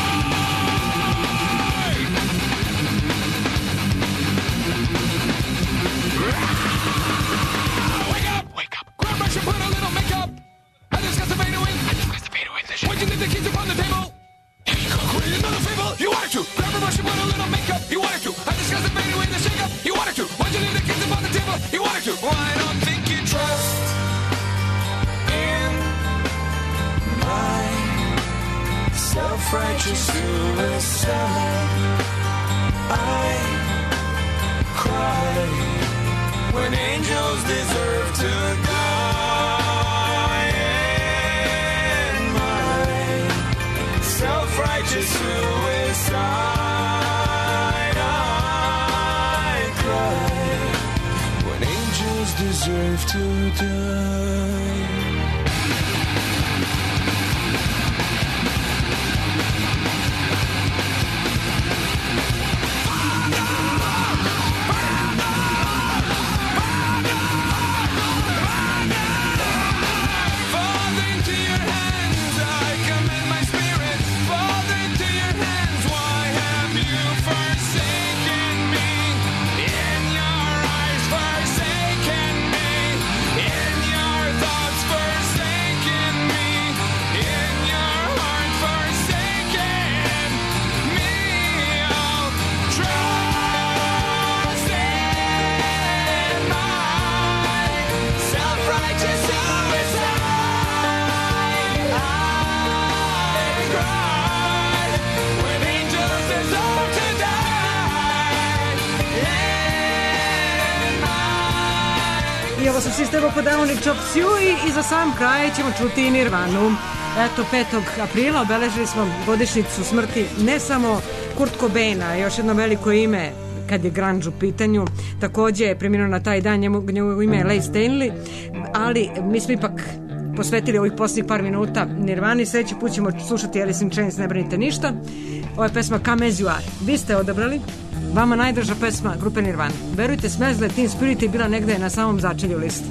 Wake up! Wake up! Grab brush and put a little makeup. I just got to fade away. I just got to fade away the shit. Why'd you leave the keys upon the table? Here you go, create another fable. You wanted to. Grab a brush and put a little makeup. You wanted to. I just got to fade away the shake up. You wanted to. Why'd you leave the keys upon the table? You wanted to. Well, I don't think you trust in my self-righteous suicide. brave to die. Father, into your hands I commend my spirit. Father, into your hands, why have you forsaken me? In your eyes, forsaken me. In your thoughts, forsaken me. In your heart, forsaken me. Oh, trust in my self-righteous suicide. I cried when angels deserve to die. In my I ovo su System of a Down i Chop Suey i za sam kraj ćemo čuti i Nirvanu. Eto, petog aprila obeležili smo godišnjicu smrti ne samo Kurt Cobaina, još jedno veliko ime kad je grunge u pitanju. Takođe je preminuo na taj dan, njemu, njegovo ime je Leigh Stanley, ali mi smo ipak posvetili ovih posljednjih par minuta Nirvani. Sljedeći put ćemo slušati Alice in Chains, ne brinite ništa. Ovo je pesma Come As You Are. Vi ste odabrali, vama najdraža pesma grupe Nirvana. Verujte, Smells Like Teen Spirit je bila negde na samom začelju liste.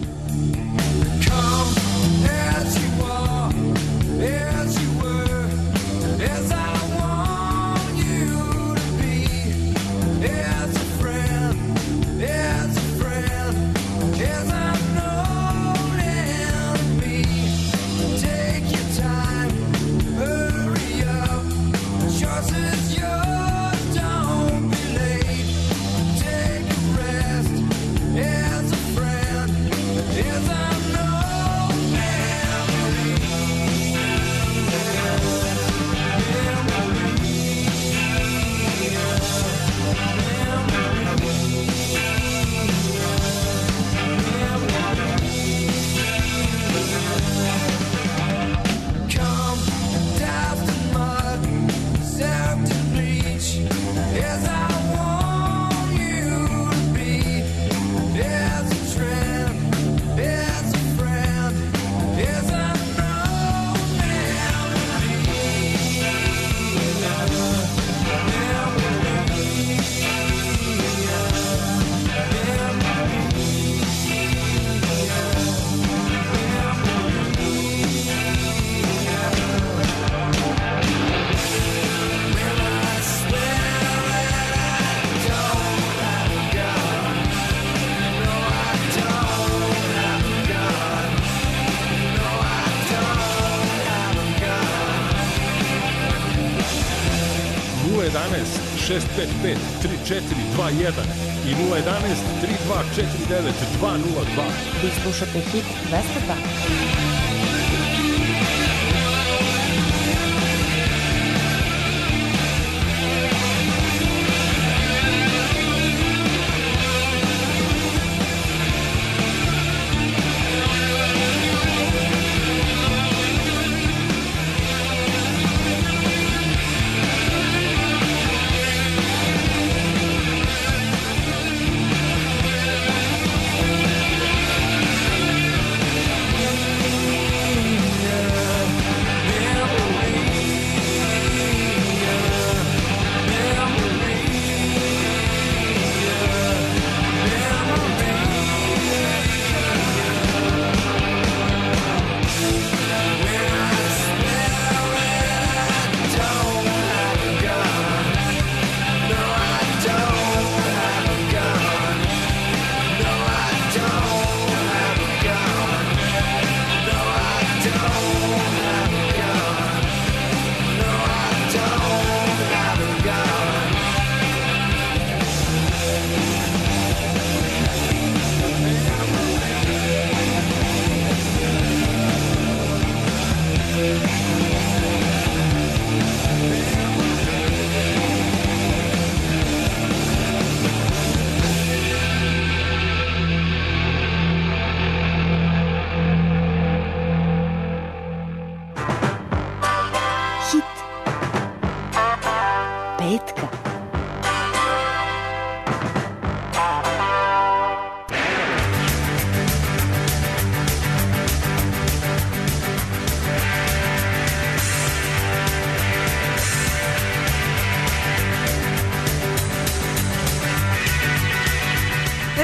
As you are, as you were, as I want you to be, as a friend, as a friend, as I'm known in me. Take your time, hurry up, the choice is yours, don't be late. Take a rest, as a friend, as I'm known in me. Come, dust and mud, soaked in bleach, as I want you to be, as a trend, as a friend, as I'm known in nula jedanaest šest pet pet tri četiri dva jedan i nula jedanaest tri dva četiri devet dva nula dva. Vi slušate hit dvesta dva. me.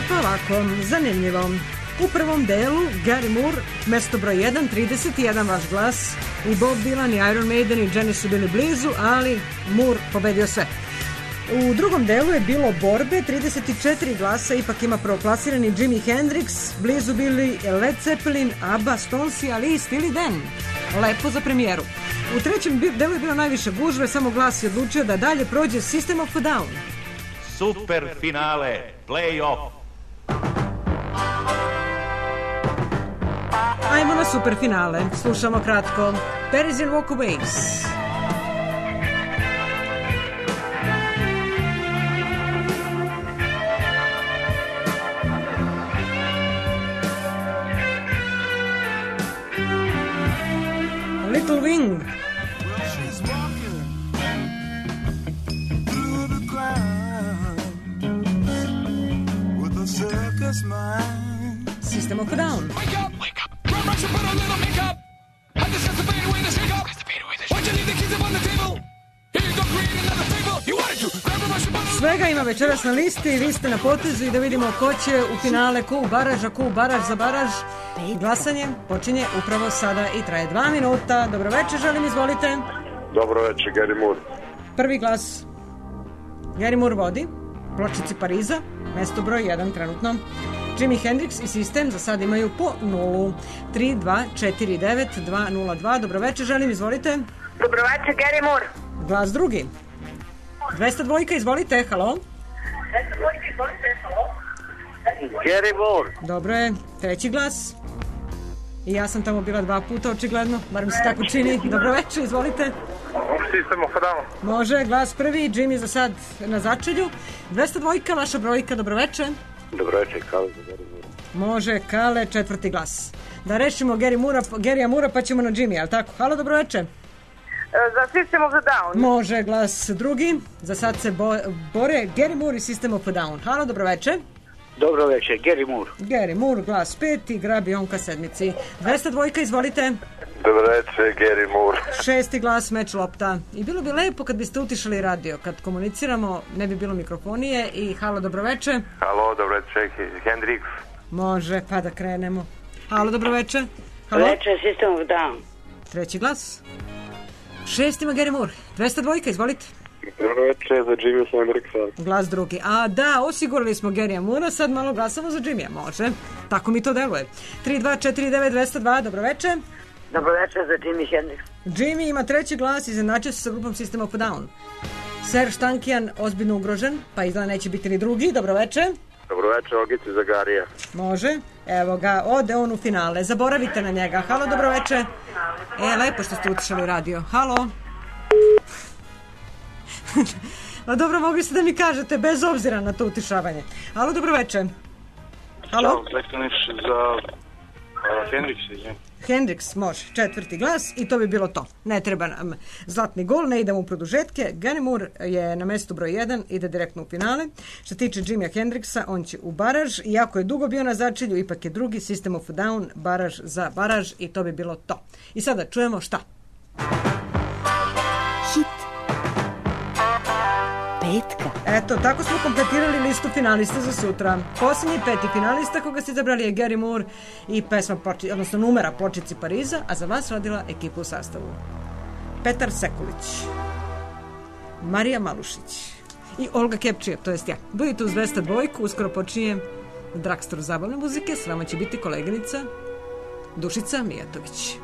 pa ovako, zanimljivo. U prvom delu Gary Moore, mesto broj jedan, trideset jedan vaš glas, i Bob Dylan i Iron Maiden i Jenny su bili blizu, ali Moore pobedio sve. U drugom delu je bilo borbe, trideset četiri glasa, ipak ima prvoplasirani Jimi Hendrix, blizu bili Led Zeppelin, ABBA, Stonesi, ali i Steely Dan. Lepo za premijeru. U trećem delu je bilo najviše gužve, samo glas je odlučio da dalje prođe System of a Down. Super finale, play-off. Ajmo na super finale. Slušamo kratko Parisian Walkaways. Little Wing. System of a Down. Wake up, wake up. Run, rush, and put a little makeup. I just have to fade away the shake up. Why'd you leave the keys up on the table? Here you go, create another fable. You wanted to. Grab a rush, and put a Svega ima večeras na listi, vi ste na potezu i da vidimo ko će u finale, ko u baraž, a ko u baraž za baraž. Glasanje počinje upravo sada i traje dva minuta. Dobro večer, želim, izvolite. Dobro večer, Gary Moore. Prvi glas. Gary Moore vodi, pločici Pariza, mesto broj jedan trenutno. Jimi Hendrix i System za sad imaju po nulu. tri dva četiri devet dva nula dva. Dobro večer, želim, izvolite. Dobro večer, Gary Moore. Glas drugi. dvesta dva, izvolite, halo. dvesta dva, izvolite, halo. Gary Moore. Dobro je, treći glas. I ja sam tamo bila dva puta, očigledno, bar mi se tako čini. Dobro večer, izvolite. System of a Down. Može, glas prvi, Jimmy za sad na začelju. dvesta dva, vaša brojka, dobro večer. Dobro večer, Kale za Gary Moore. Može, Kale, četvrti glas. Da rešimo Gary Moora, Garyja Moora pa ćemo na Jimmy, ali tako? Halo, dobro večer. Za System of a Down. Može, glas drugi. Za sad se bo, bore Gary Moore i System of a Down. Halo, dobro večer. Dobro večer, Gary Moore. Gary Moore, glas peti, grabi on ka sedmici. dvesta dva, izvolite. Dobro večer, Gary Moore. Šesti glas, meč lopta. I bilo bi lepo kad biste utišali radio. Kad komuniciramo, ne bi bilo mikrofonije. I halo, dobro večer. Halo, dobro večer, Hendrix. Može, pa da krenemo. Halo, dobro večer. Halo. Večer, System of a Down. Treći glas. Šestima Gary Moore. dvesta dva, izvolite. Dobro večer za Jimi Hendrixa. Glas drugi. A da, osigurali smo Garyja Moora, sad malo glasamo za Jimmya. Može. Tako mi to deluje. tri dva četiri devet dvesta dva, dobro večer. Dobro večer za Jimi Hendrix. Jimmy ima treći glas, izjednačio se sa grupom System of a Down. Serge Tankian ozbiljno ugrožen, pa izgleda neće biti ni drugi. Dobro večer. Dobro večer, Ogici za Garija. Može. Evo ga, ode on u finale. Zaboravite na njega. Halo, dobro večer. E, lepo što ste utišali radio. Halo. A dobro, mogli ste da mi kažete, bez obzira na to utišavanje. Halo, dobro večer. Halo. Ćao, rekao nešto za uh, Hendrixa. Hendrix, može, četvrti glas i to bi bilo to. Ne treba nam zlatni gol, ne idemo u produžetke. Gary Moore je na mestu broj jedan, ide direktno u finale. Što se tiče Jimija Hendrixa, on će u baraž. Iako je dugo bio na začelju, ipak je drugi, System of a Down, baraž za baraž i to bi bilo to. I sada čujemo šta? Hit petka. Eto, tako smo kompletirali listu finalista za sutra. Posljednji peti finalista koga ste izabrali je Gary Moore i pesma, ploči, odnosno numera Pločici Pariza, a za vas radila ekipa u sastavu Petar Sekulić, Marija Malušić i Olga Kepčija, to jest ja. Budite uz dvesta dva, uskoro počinje Dragstor zabavne muzike, s vama će biti koleginica Dušica Mijatović.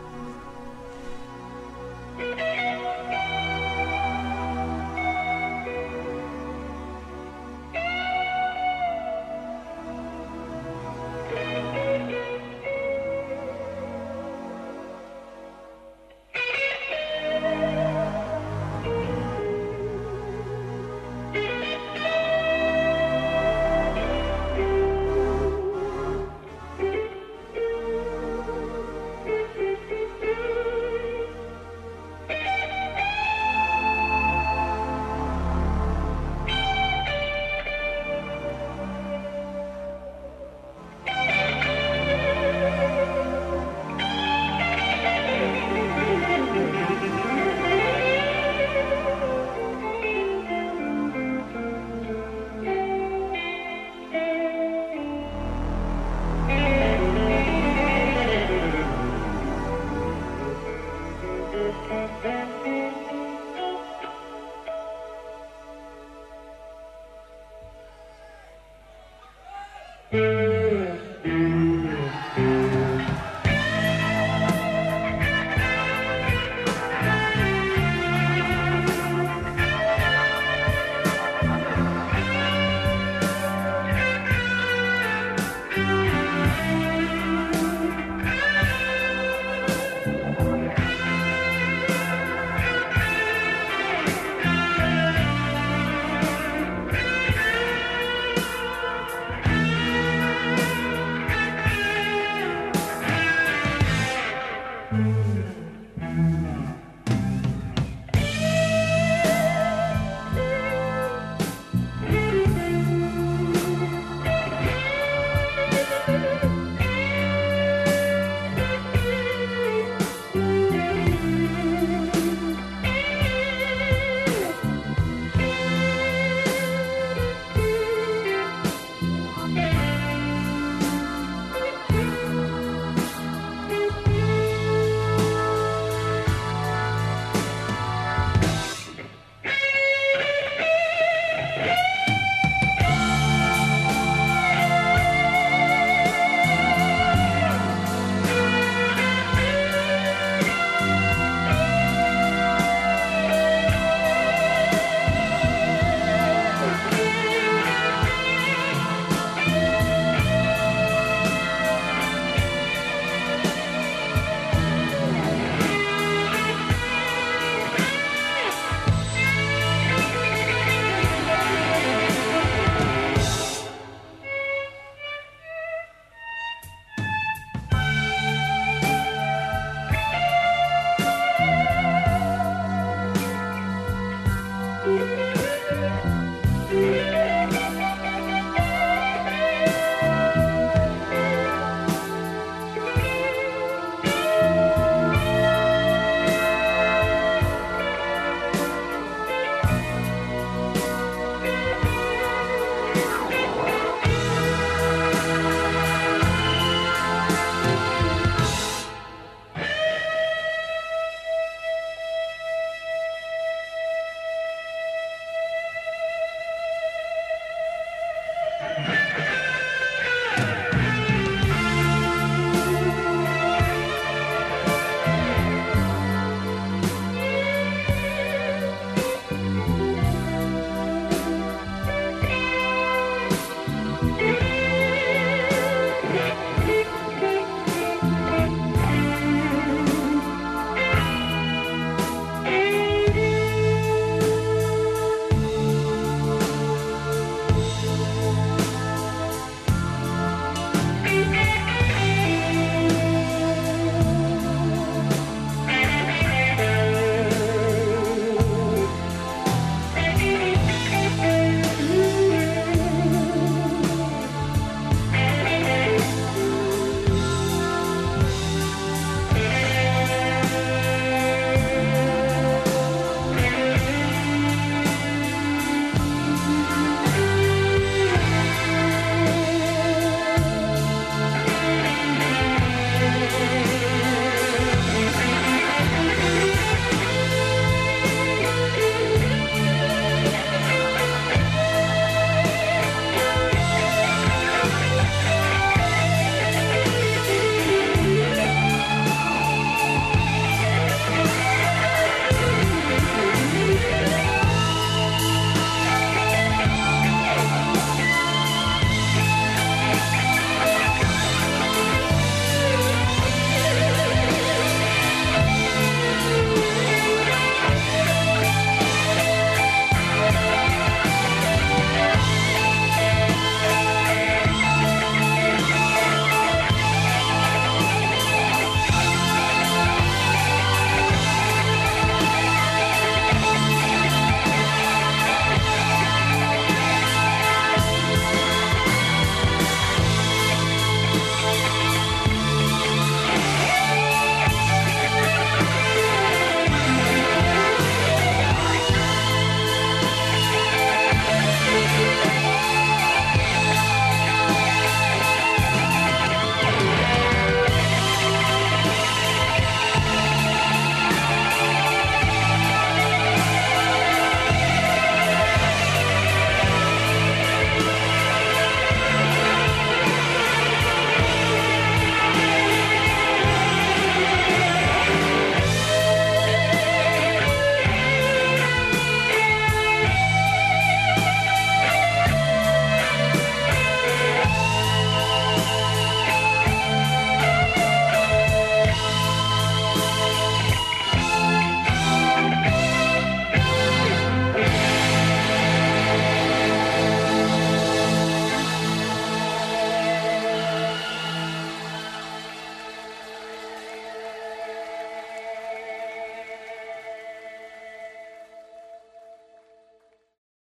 Thank